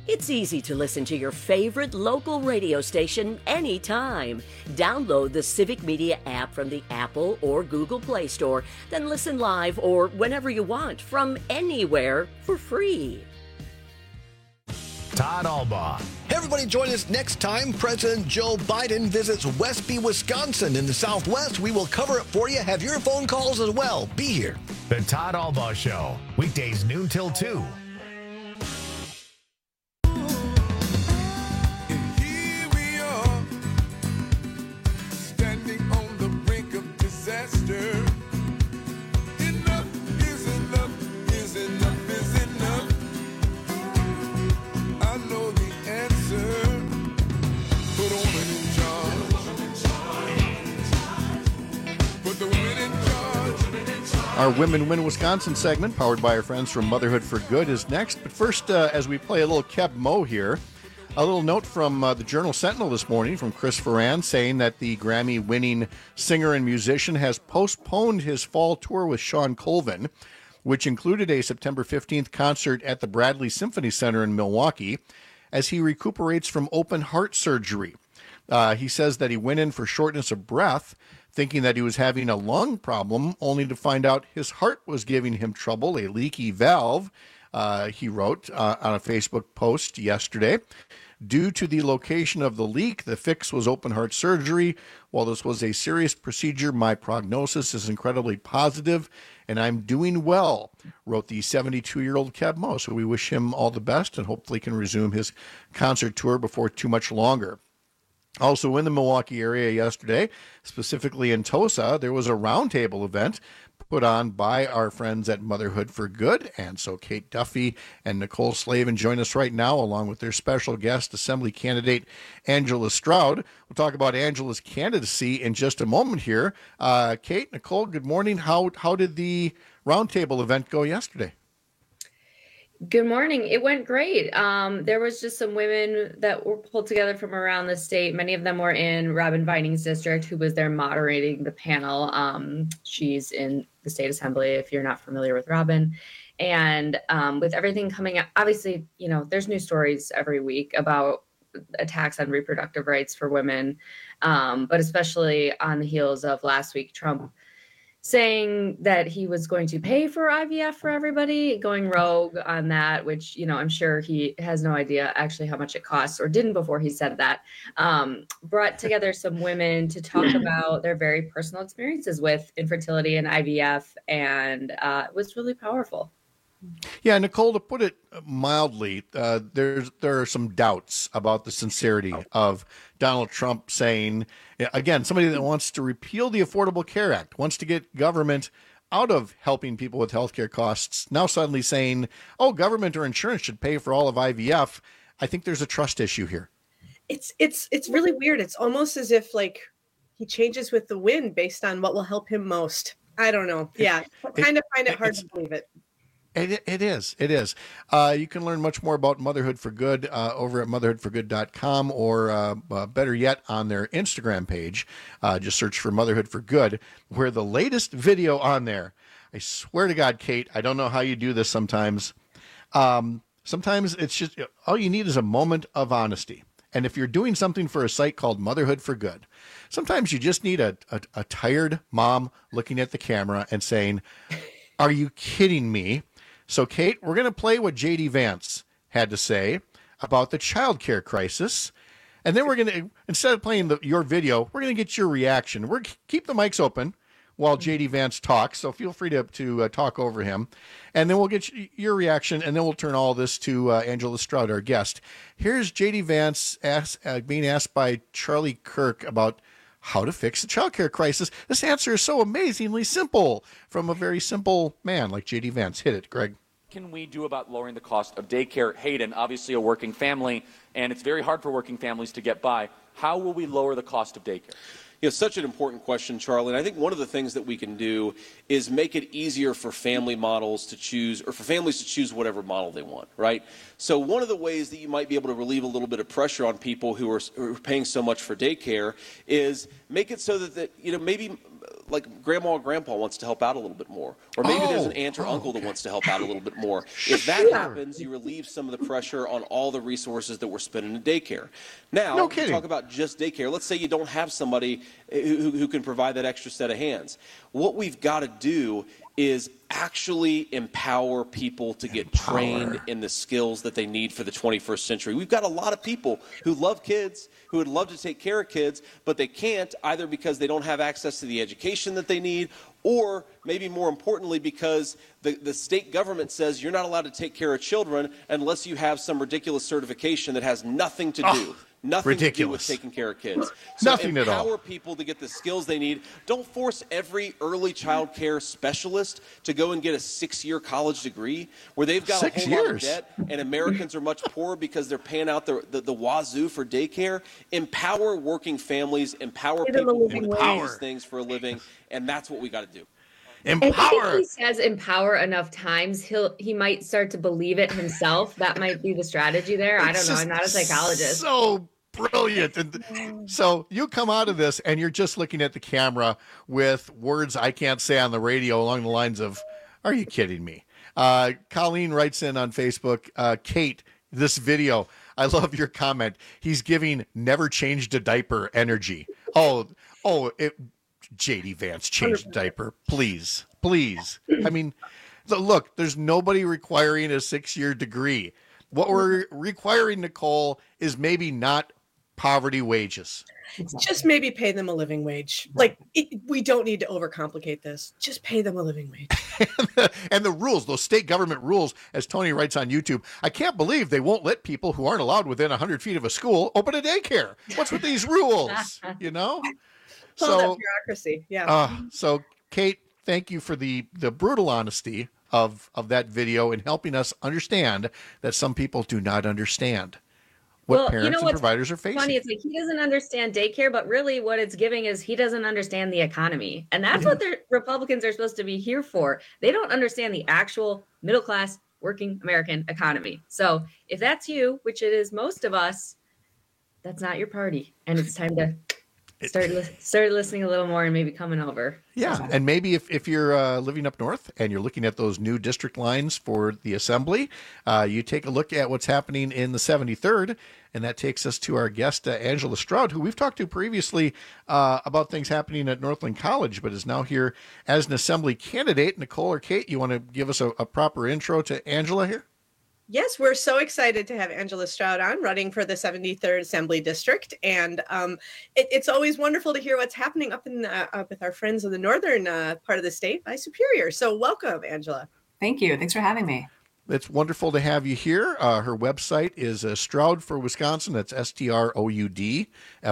It's easy to listen to your favorite local radio station anytime. Download the Civic Media app from the Apple or Google Play Store, then listen live or whenever you want from anywhere for free. Todd Albaugh. Hey, everybody, join us next time President Joe Biden visits Westby, Wisconsin in the Southwest. We will cover it for you. Have your phone calls as well. Be here. The Todd Albaugh Show, weekdays noon till 2. Our Women Win Wisconsin segment, powered by our friends from Motherhood for Good, is next. But first, as we play a little Keb Mo here, a little note from the Journal Sentinel this morning from Chris Ferran saying that the Grammy-winning singer and musician has postponed his fall tour with Sean Colvin, which included a September 15th concert at the Bradley Symphony Center in Milwaukee, as he recuperates from open heart surgery. He says that he went in for shortness of breath, thinking that he was having a lung problem, only to find out his heart was giving him trouble, a leaky valve, he wrote on a Facebook post yesterday. Due to the location of the leak, the fix was open heart surgery. While this was a serious procedure, my prognosis is incredibly positive, and I'm doing well, wrote the 72-year-old Keb Mo. So we wish him all the best and hopefully can resume his concert tour before too much longer. Also in the Milwaukee area yesterday, specifically in Tosa, there was a roundtable event put on by our friends at Motherhood for Good. And so Kate Duffy and Nicole Slavin join us right now, along with their special guest, Assembly candidate Angela Stroud. We'll talk about Angela's candidacy in just a moment here. Kate, Nicole, good morning. How did the roundtable event go yesterday? Good morning. It went great. There was just some women that were pulled together from around the state. Many of them were in Robin Vining's district, who was there moderating the panel. She's in the state assembly, if you're not familiar with Robin. And with everything coming up, obviously, there's news stories every week about attacks on reproductive rights for women, but especially on the heels of last week, Trump saying that he was going to pay for IVF for everybody, going rogue on that, which, I'm sure he has no idea actually how much it costs, or didn't before he said that. Brought together some women to talk about their very personal experiences with infertility and IVF, and it was really powerful. Yeah, Nicole, to put it mildly, there are some doubts about the sincerity of Donald Trump saying, again, somebody that wants to repeal the Affordable Care Act, wants to get government out of helping people with healthcare costs, now suddenly saying, oh, government or insurance should pay for all of IVF. I think there's a trust issue here. It's really weird. It's almost as if he changes with the wind based on what will help him most. I don't know. Yeah, kind of find it hard to believe it. It is. You can learn much more about Motherhood for Good over at motherhoodforgood.com, or better yet, on their Instagram page. Just search for Motherhood for Good, where the latest video on there, I swear to God, Kate, I don't know how you do this sometimes. Sometimes it's just, all you need is a moment of honesty. And if you're doing something for a site called Motherhood for Good, sometimes you just need a tired mom looking at the camera and saying, are you kidding me? So, Kate, we're going to play what J.D. Vance had to say about the child care crisis. And then we're going to, instead of playing your video, we're going to get your reaction. We're keep the mics open while J.D. Vance talks, so feel free to talk over him. And then we'll get your reaction, and then we'll turn all this to Angela Stroud, our guest. Here's J.D. Vance being asked by Charlie Kirk about how to fix the child care crisis. This answer is so amazingly simple from a very simple man like J.D. Vance. Hit it, Greg. What can we do about lowering the cost of daycare? Hayden, obviously a working family, and it's very hard for working families to get by. How will we lower the cost of daycare? It's such an important question, Charlie. And I think one of the things that we can do is make it easier for family models to choose, or for families to choose whatever model they want, right? So one of the ways that you might be able to relieve a little bit of pressure on people who are paying so much for daycare is make it so that maybe like grandma or grandpa wants to help out a little bit more, or maybe there's an aunt or uncle that wants to help out a little bit more. If that happens, you relieve some of the pressure on all the resources that we're spending in daycare. Now, No kidding. talk about just daycare. Let's say you don't have somebody who can provide that extra set of hands. What we've got to do is actually empower people to get trained in the skills that they need for the 21st century. We've got a lot of people who love kids, who would love to take care of kids, but they can't, either because they don't have access to the education that they need, or maybe more importantly because the state government says you're not allowed to take care of children unless you have some ridiculous certification that has nothing to do. Nothing to do with taking care of kids. So Nothing at all. Empower people to get the skills they need. Don't force every early child care specialist to go and get a 6-year college degree where they've got 6 a whole lot of years. debt, and Americans are much poorer because they're paying out the wazoo for daycare. Empower working families. Empower people who want to do these things for a living, and that's what we got to do. And if he says empower enough times, he might start to believe it himself. That might be the strategy there. I don't know. I'm not a psychologist. So brilliant. And so you come out of this and you're just looking at the camera with words I can't say on the radio along the lines of, are you kidding me? Colleen writes in on Facebook, Kate, this video, I love your comment. He's giving never changed a diaper energy. JD Vance, change the diaper, please. I mean, look, there's nobody requiring a 6-year degree. What we're requiring, Nicole, is maybe not poverty wages. Just maybe pay them a living wage. We don't need to overcomplicate this. Just pay them a living wage. And the rules, those state government rules, as Tony writes on YouTube, I can't believe they won't let people who aren't allowed within 100 feet of a school open a daycare. What's with these rules? You know? All that bureaucracy. Yeah. So Kate, thank you for the brutal honesty of that video and helping us understand that some people do not understand what parents and providers are facing. Funny, it's like he doesn't understand daycare, but really what it's giving is he doesn't understand the economy. And that's what the Republicans are supposed to be here for. They don't understand the actual middle class working American economy. So if that's you, which it is most of us, that's not your party. And it's time to start listening a little more and maybe coming over. Yeah, and maybe if you're living up north and you're looking at those new district lines for the assembly, you take a look at what's happening in the 73rd, and that takes us to our guest, Angela Stroud, who we've talked to previously about things happening at Northland College, but is now here as an assembly candidate. Nicole or Kate, you want to give us a proper intro to Angela here? Yes, we're so excited to have Angela Stroud on, running for the 73rd Assembly District. And it's always wonderful to hear what's happening up with our friends in the northern part of the state by Superior. So welcome, Angela. Thank you. Thanks for having me. It's wonderful to have you here. Her website is Stroud for Wisconsin. That's STROUDFOR,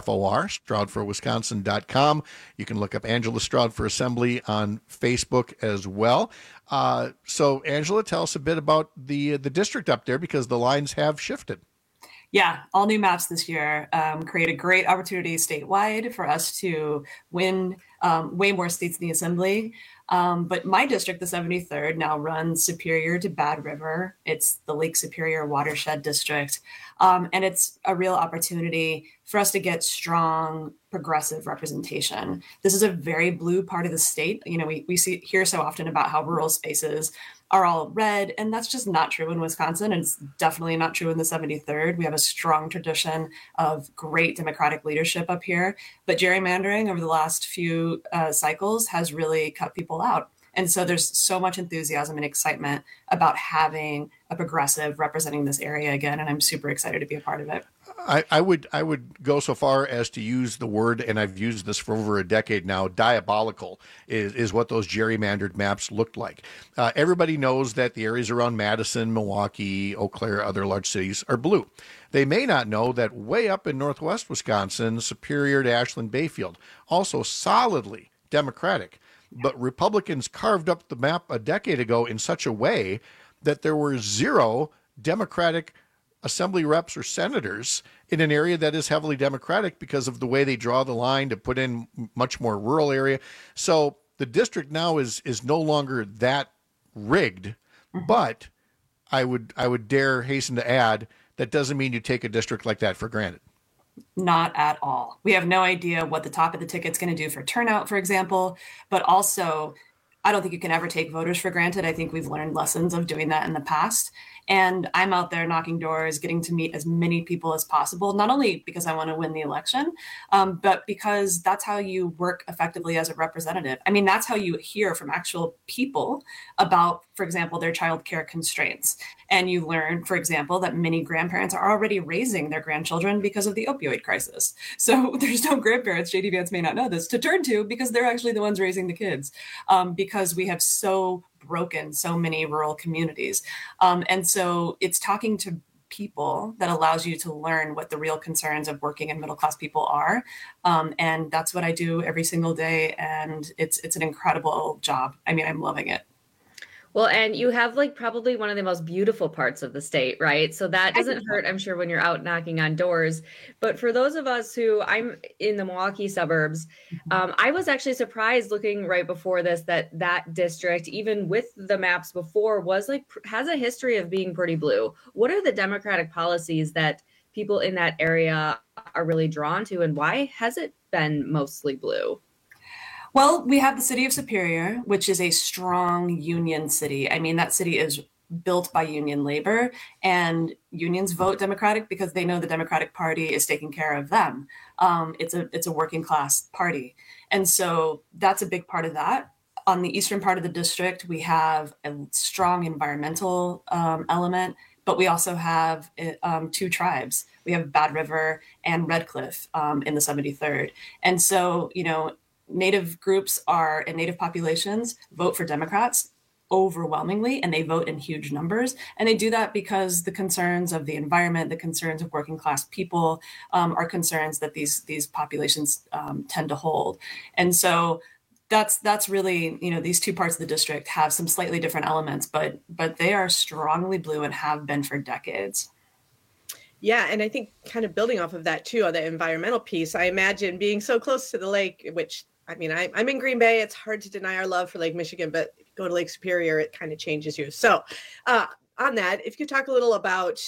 stroudforwisconsin.com. You can look up Angela Stroud for Assembly on Facebook as well. So, Angela, tell us a bit about the district up there, because the lines have shifted. Yeah, all new maps this year create a great opportunity statewide for us to win way more seats in the assembly. But my district, the 73rd, now runs Superior to Bad River. It's the Lake Superior Watershed District. And it's a real opportunity for us to get strong, progressive representation. This is a very blue part of the state. You know, we hear so often about how rural spaces are all red, and that's just not true in Wisconsin. And it's definitely not true in the 73rd. We have a strong tradition of great Democratic leadership up here, but gerrymandering over the last few cycles has really cut people out. And so there's so much enthusiasm and excitement about having a progressive representing this area again, and I'm super excited to be a part of it. I would go so far as to use the word, and I've used this for over a decade now, diabolical is what those gerrymandered maps looked like. Everybody knows that the areas around Madison, Milwaukee, Eau Claire, other large cities are blue. They may not know that way up in northwest Wisconsin, Superior to Ashland Bayfield, also solidly Democratic. But Republicans carved up the map a decade ago in such a way that there were 0 Democratic assembly reps or senators in an area that is heavily Democratic because of the way they draw the line to put in much more rural area. So the district now is no longer that rigged, but I would dare hasten to add that doesn't mean you take a district like that for granted. Not at all. We have no idea what the top of the ticket's going to do for turnout, for example, but also I don't think you can ever take voters for granted. I think we've learned lessons of doing that in the past. And I'm out there knocking doors, getting to meet as many people as possible, not only because I want to win the election, but because that's how you work effectively as a representative. I mean, that's how you hear from actual people about, for example, their childcare constraints. And you learn, for example, that many grandparents are already raising their grandchildren because of the opioid crisis. So there's no grandparents, JD Vance may not know this, to turn to because they're actually the ones raising the kids, because we have so broken so many rural communities. And so it's talking to people that allows you to learn what the real concerns of working and middle class people are. And that's what I do every single day. And it's an incredible job. I mean, I'm loving it. Well, and you have like probably one of the most beautiful parts of the state, right? So that doesn't hurt, I'm sure, when you're out knocking on doors. But for those of us who, I'm in the Milwaukee suburbs, I was actually surprised looking right before this that district, even with the maps before, was like, has a history of being pretty blue. What are the Democratic policies that people in that area are really drawn to, and why has it been mostly blue? Well, we have the city of Superior, which is a strong union city. I mean, that city is built by union labor, and unions vote Democratic because they know the Democratic Party is taking care of them. It's a working class party. And so that's a big part of that. On the eastern part of the district, we have a strong environmental element, but we also have two tribes. We have Bad River and Red Cliff in the 73rd. And so, you know, Native groups and Native populations vote for Democrats overwhelmingly, and they vote in huge numbers. And they do that because the concerns of the environment, the concerns of working class people are concerns that these populations tend to hold. And so that's really, you know, these two parts of the district have some slightly different elements, but they are strongly blue and have been for decades. Yeah, and I think kind of building off of that too, on the environmental piece, I imagine being so close to the lake, which, I mean, I'm in Green Bay. It's hard to deny our love for Lake Michigan, but if you go to Lake Superior, it kind of changes you. So on that, if you could talk a little about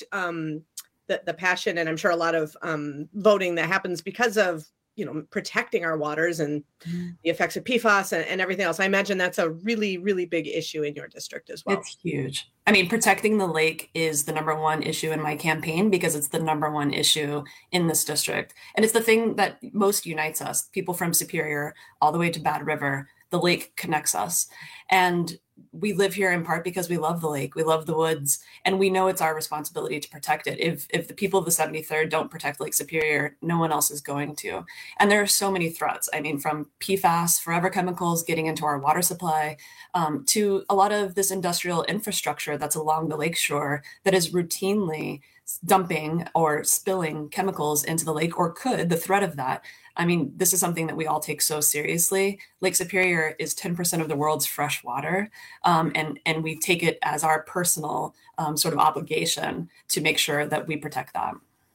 the passion, and I'm sure a lot of voting that happens because of, you know, protecting our waters and the effects of PFAS and everything else. I imagine that's a really, really big issue in your district as well. It's huge. I mean, protecting the lake is the number one issue in my campaign because it's the number one issue in this district. And it's the thing that most unites us, people from Superior all the way to Bad River. The lake connects us. And we live here in part because we love the lake, we love the woods, and we know it's our responsibility to protect it. If the people of the 73rd don't protect Lake Superior, no one else is going to. And there are so many threats. I mean, from PFAS, forever chemicals getting into our water supply, to a lot of this industrial infrastructure that's along the lakeshore that is routinely dumping or spilling chemicals into the lake, or could, the threat of that. I mean, this is something that we all take so seriously. Lake Superior is 10% of the world's fresh water, and we take it as our personal sort of obligation to make sure that we protect that.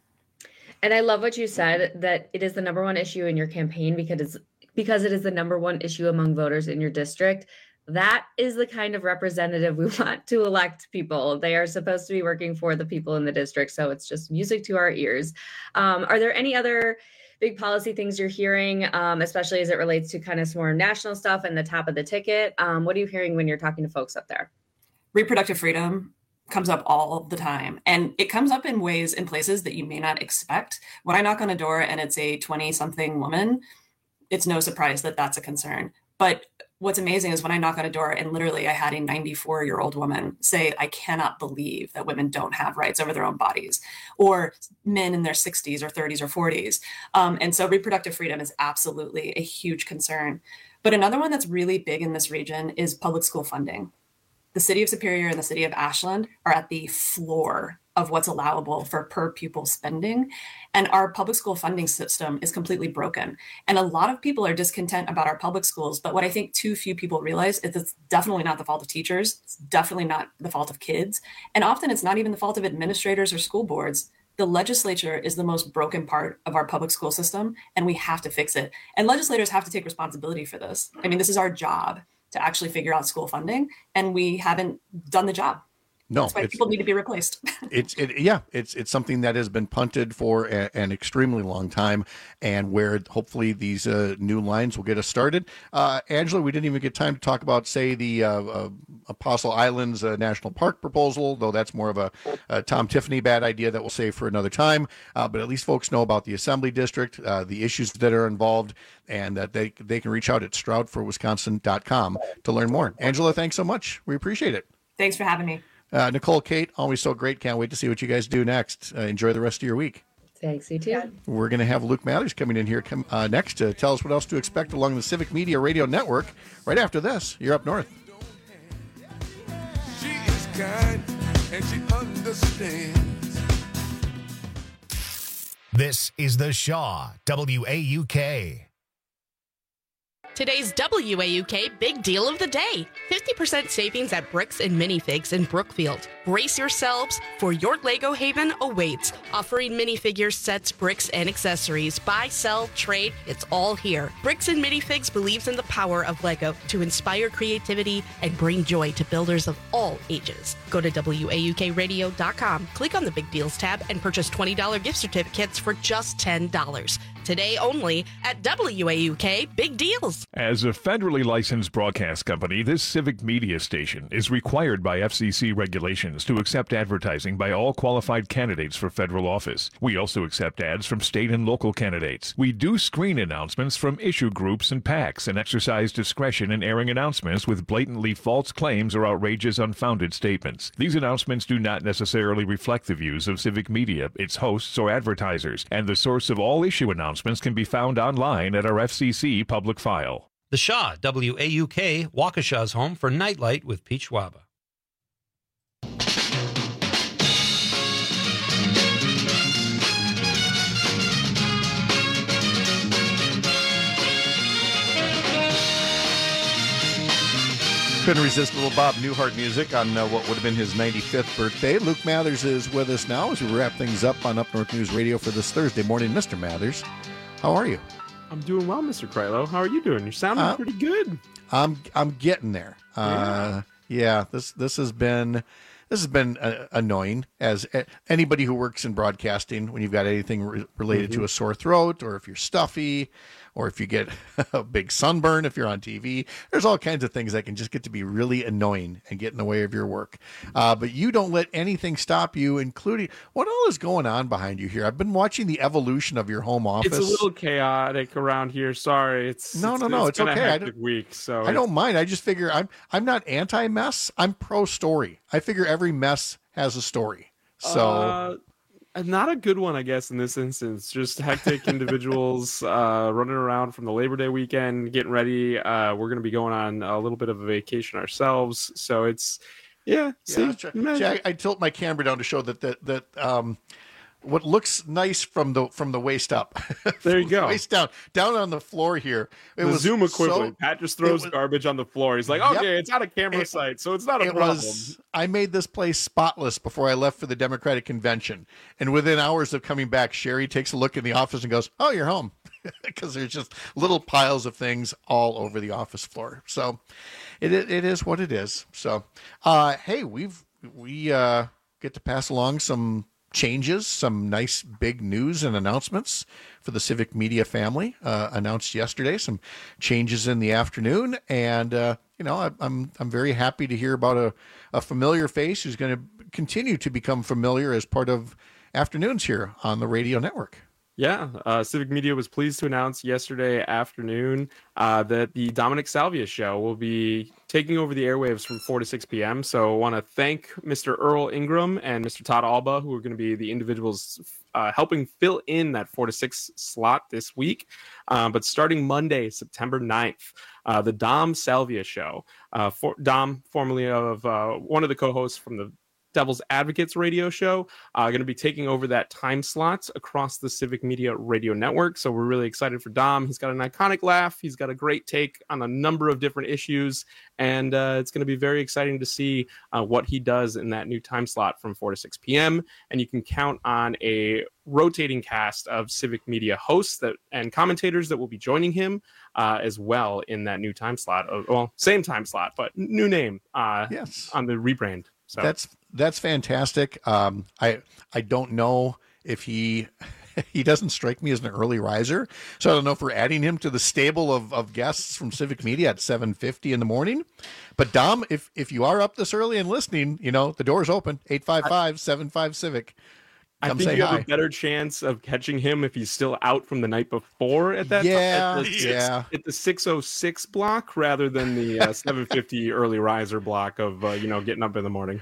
And I love what you said, that it is the number one issue in your campaign because it is the number one issue among voters in your district. That is the kind of representative we want to elect people. They are supposed to be working for the people in the district. So it's just music to our ears. Are there any other big policy things you're hearing, especially as it relates to kind of some more national stuff and the top of the ticket? What are you hearing when you're talking to folks up there? Reproductive freedom comes up all the time. And it comes up in ways, in places that you may not expect. When I knock on a door and it's a 20-something woman, it's no surprise that that's a concern. But what's amazing is when I knock on a door and literally I had a 94-year-old woman say, I cannot believe that women don't have rights over their own bodies, or men in their 60s or 30s or 40s. And so reproductive freedom is absolutely a huge concern. But another one that's really big in this region is public school funding. The city of Superior and the city of Ashland are at the floor of what's allowable for per pupil spending. And our public school funding system is completely broken. And a lot of people are discontent about our public schools. But what I think too few people realize is it's definitely not the fault of teachers. It's definitely not the fault of kids. And often it's not even the fault of administrators or school boards. The legislature is the most broken part of our public school system, and we have to fix it. And legislators have to take responsibility for this. I mean, this is our job to actually figure out school funding, and we haven't done the job. No, that's why people need to be replaced. It's something that has been punted for an extremely long time, and where hopefully these new lines will get us started. Angela, we didn't even get time to talk about, say, the Apostle Islands National Park proposal, though that's more of a Tom Tiffany bad idea that we'll save for another time. But at least folks know about the Assembly District, the issues that are involved, and that they can reach out at stroudforwisconsin.com to learn more. Angela, thanks so much. We appreciate it. Thanks for having me. Nicole, Kate, always so great. Can't wait to see what you guys do next. Enjoy the rest of your week. Thanks, you too. We're going to have Luke Mathers coming in here next to tell us what else to expect along the Civic Media Radio Network. Right after this, you're Up North. She is kind and she understands. This is the Shaw, WAUK. Today's WAUK Big Deal of the Day. 50% savings at Bricks and Minifigs in Brookfield. Brace yourselves, for your Lego haven awaits. Offering minifigures, sets, bricks, and accessories. Buy, sell, trade, it's all here. Bricks and Minifigs believes in the power of Lego to inspire creativity and bring joy to builders of all ages. Go to WAUKradio.com, click on the Big Deals tab, and purchase $20 gift certificates for just $10. Today only at WAUK Big Deals. As a federally licensed broadcast company, this civic media station is required by FCC regulations to accept advertising by all qualified candidates for federal office. We also accept ads from state and local candidates. We do screen announcements from issue groups and PACs and exercise discretion in airing announcements with blatantly false claims or outrageous unfounded statements. These announcements do not necessarily reflect the views of civic media, its hosts, or advertisers, and the source of all issue announcements can be found online at our FCC public file. The Shaw, WAUK, Waukesha's home for Nightlight with Pete Schwaba. Couldn't resist a little Bob Newhart music on what would have been his 95th birthday. Luke Mathers is with us now as we wrap things up on Up North News Radio for this Thursday morning. Mr. Mathers, how are you? I'm doing well, Mr. Krylo. How are you doing? You're sounding pretty good. I'm getting there. This has been annoying, as anybody who works in broadcasting, when you've got anything related to a sore throat, or if you're stuffy, or if you get a big sunburn if you're on TV. There's all kinds of things that can just get to be really annoying and get in the way of your work. But you don't let anything stop you, including what all is going on behind you here. I've been watching the evolution of your home office. It's a little chaotic around here. Sorry. It's okay. Been a hectic week, so I don't mind. I just figure I'm not anti-mess. I'm pro-story. I figure every mess has a story. So not a good one, I guess, in this instance. Just hectic individuals running around from the Labor Day weekend, getting ready. We're going to be going on a little bit of a vacation ourselves. So it's, I tilt my camera down to show that what looks nice from the waist up. There you go. Waist down on the floor here. It was Zoom equivalent. Pat just throws garbage on the floor. He's like, okay, it's out of camera sight, so it's not a problem. I made this place spotless before I left for the Democratic convention. And within hours of coming back, Sherry takes a look in the office and goes, "Oh, you're home." Because there's just little piles of things all over the office floor. So it is what it is. So, hey, we get to pass along some changes, some nice big news and announcements for the Civic Media family. Announced yesterday some changes in the afternoon, and I'm very happy to hear about a familiar face who's going to continue to become familiar as part of afternoons here on the radio network. Yeah, Civic Media was pleased to announce yesterday afternoon that the Dominic Salvia Show will be taking over the airwaves from 4 to 6 p.m. So I want to thank Mr. Earl Ingram and Mr. Todd Alba, who are going to be the individuals helping fill in that 4 to 6 slot this week. But starting Monday, September 9th, the Dom Salvia Show, Dom, formerly of one of the co-hosts from the Devil's Advocates radio show, going to be taking over that time slot across the Civic Media Radio Network. So we're really excited for Dom. He's got an iconic laugh. He's got a great take on a number of different issues. And it's going to be very exciting to see what he does in that new time slot from 4 to 6 p.m. And you can count on a rotating cast of Civic Media hosts and commentators that will be joining him as well in that new time slot. Same time slot, but new name on the rebrand. So that's fantastic. I don't know if he doesn't strike me as an early riser, so I don't know if we're adding him to the stable of guests from Civic Media at 7:50 in the morning. But Dom, if you are up this early and listening, the door's open, 855-75-CIVIC. I think you have a better chance of catching him if he's still out from the night before at that time. At the 6:06 block rather than the 7:50 early riser block of getting up in the morning.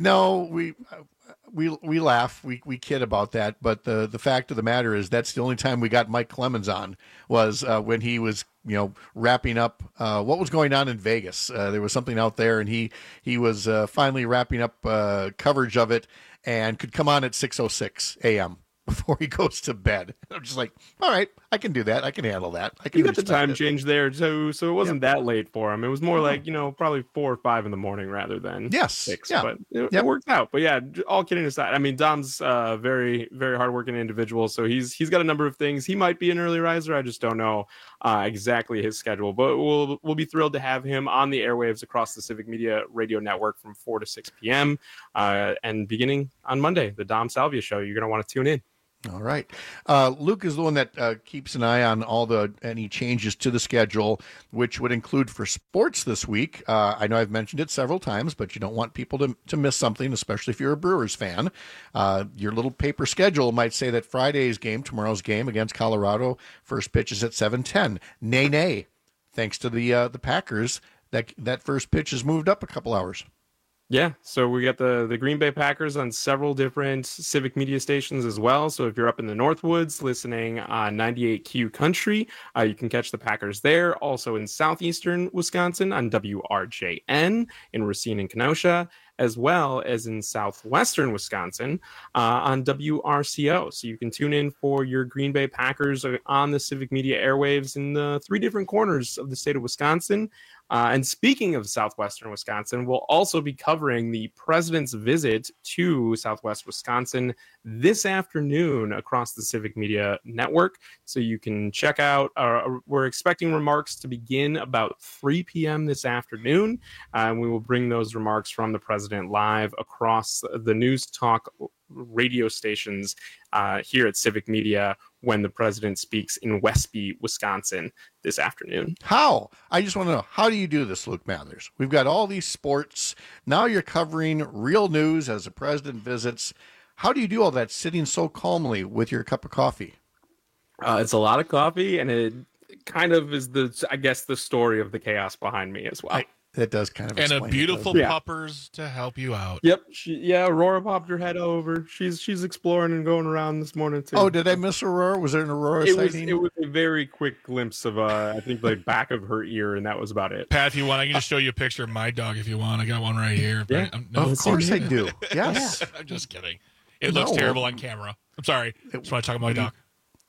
We laugh, we kid about that, but the fact of the matter is that's the only time we got Mike Clemens on was when he was wrapping up what was going on in Vegas. There was something out there, and he was finally wrapping up coverage of it, and could come on at 6:06 a.m. before he goes to bed. I'm just like, all right, I can do that. I can handle that. I can. You got the time change there too, so it wasn't that late for him. It was more like probably 4 or 5 in the morning rather than 6. Yeah. But it worked out. But yeah, all kidding aside, I mean, Dom's very, very hardworking individual, so he's got a number of things. He might be an early riser. I just don't know exactly his schedule, but we'll be thrilled to have him on the airwaves across the Civic Media Radio Network from 4 to 6 p.m. And beginning on Monday, the Dom Salvia Show. You're going to want to tune in. All right. Luke is the one that keeps an eye on any changes to the schedule, which would include for sports this week. I know I've mentioned it several times, but you don't want people to miss something, especially if you're a Brewers fan. Your little paper schedule might say that Friday's game, tomorrow's game against Colorado, first pitch is at 7:10. Nay. Thanks to the Packers, that first pitch is moved up a couple hours. Yeah, so we got the Green Bay Packers on several different Civic Media stations as well. So if you're up in the Northwoods listening on 98Q Country, you can catch the Packers there. Also in southeastern Wisconsin on WRJN in Racine and Kenosha, as well as in southwestern Wisconsin on WRCO. So you can tune in for your Green Bay Packers on the Civic Media airwaves in the 3 different corners of the state of Wisconsin. And speaking of southwestern Wisconsin, we'll also be covering the president's visit to southwest Wisconsin this afternoon across the Civic Media Network. So you can check out, we're expecting remarks to begin about 3 p.m. this afternoon. And we will bring those remarks from the president live across the News Talk radio stations here at Civic Media when the president speaks in Westby, Wisconsin this afternoon. How? I just want to know, how do you do this, Luke Mathers? We've got all these sports. Now you're covering real news as the president visits. How do you do all that sitting so calmly with your cup of coffee? It's a lot of coffee, and it kind of is the story of the chaos behind me as well. That does kind of and explain a beautiful it, puppers to help you out. Yep. Aurora popped her head over. She's exploring and going around this morning too. Oh, did I miss Aurora? Was there an Aurora sighting? It was a very quick glimpse of I think the back of her ear, and that was about it. Pat, if you want, I can just show you a picture of my dog if you want. I got one right here. Yeah. Of course I do. Yes. I'm just kidding. It looks terrible on camera. I'm sorry. I just want to talk about my dog.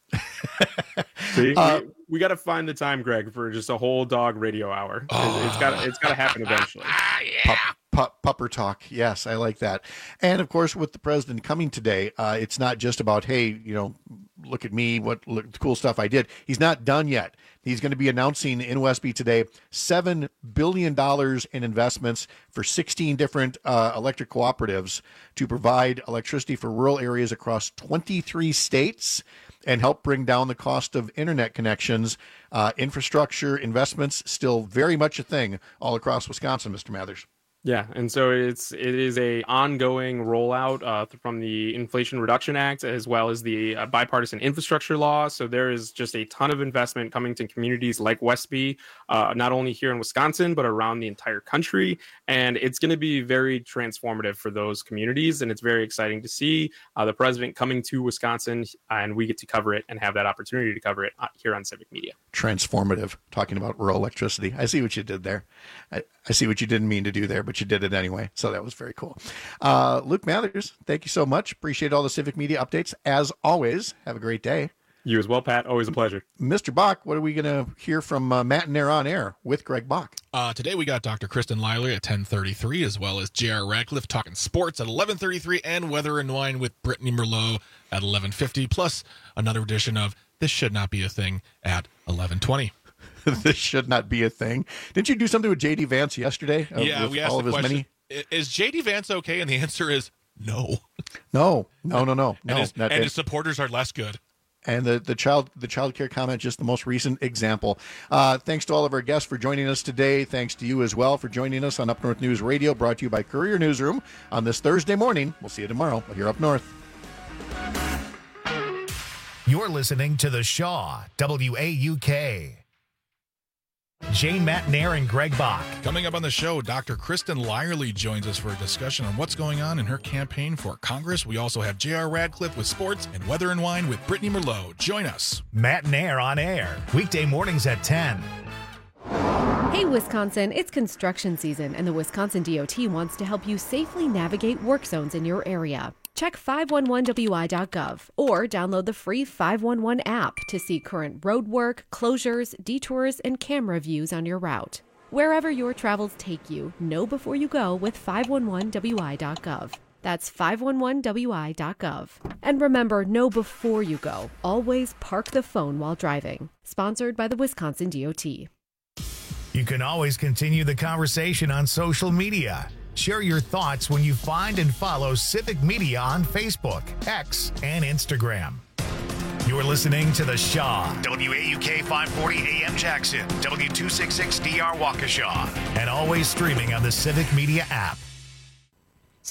See, we got to find the time, Greg, for just a whole dog radio hour. It's got to happen eventually. Pupper talk. Yes, I like that. And of course, with the president coming today, it's not just about, hey, look at me, the cool stuff I did. He's not done yet. He's going to be announcing in Westby today $7 billion in investments for 16 different electric cooperatives to provide electricity for rural areas across 23 states and help bring down the cost of internet connections. Infrastructure investments still very much a thing all across Wisconsin, Mr. Mathers. Yeah, and so it is a ongoing rollout from the Inflation Reduction Act as well as the bipartisan infrastructure law. So there is just a ton of investment coming to communities like Westby, not only here in Wisconsin, but around the entire country. And it's going to be very transformative for those communities. And it's very exciting to see the president coming to Wisconsin, and we get to cover it and have that opportunity to cover it here on Civic Media. Transformative, talking about rural electricity. I see what you did there. I see what you didn't mean to do there, but you did it anyway. So that was very cool. Luke Mathers, thank you so much. Appreciate all the Civic Media updates. As always, have a great day. You as well, Pat. Always a pleasure. Mr. Bach, what are we going to hear from Matt and Air on Air with Greg Bach? Today we got Dr. Kristen Liley at 10:33, as well as J.R. Radcliffe talking sports at 11:33, and Weather and Wine with Brittany Merlot at 11:50, plus another edition of This Should Not Be a Thing at 11:20. This should not be a thing. Didn't you do something with J.D. Vance yesterday? Yeah, we asked all the of his question. many. Is J.D. Vance okay? And the answer is no. No. And his supporters are less good. And the child care comment, just the most recent example. Thanks to all of our guests for joining us today. Thanks to you as well for joining us on Up North News Radio, brought to you by Courier Newsroom on this Thursday morning. We'll see you tomorrow here Up North. You're listening to The Shaw, WAUK. Jane Matenaer and Greg Bach. Coming up on the show, Dr. Kristen Lyerly joins us for a discussion on what's going on in her campaign for Congress. We also have J.R. Radcliffe with sports and Weather and Wine with Brittany Merlot. Join us. Matenaer on air, weekday mornings at 10. Hey, Wisconsin, it's construction season, and the Wisconsin DOT wants to help you safely navigate work zones in your area. Check 511wi.gov or download the free 511 app to see current road work, closures, detours, and camera views on your route. Wherever your travels take you, know before you go with 511wi.gov. That's 511wi.gov. And remember, know before you go. Always park the phone while driving. Sponsored by the Wisconsin DOT. You can always continue the conversation on social media. Share your thoughts when you find and follow Civic Media on Facebook, X, and Instagram. You're listening to The Shaw, WAUK 540 AM Jackson, W266DR Waukesha, and always streaming on the Civic Media app.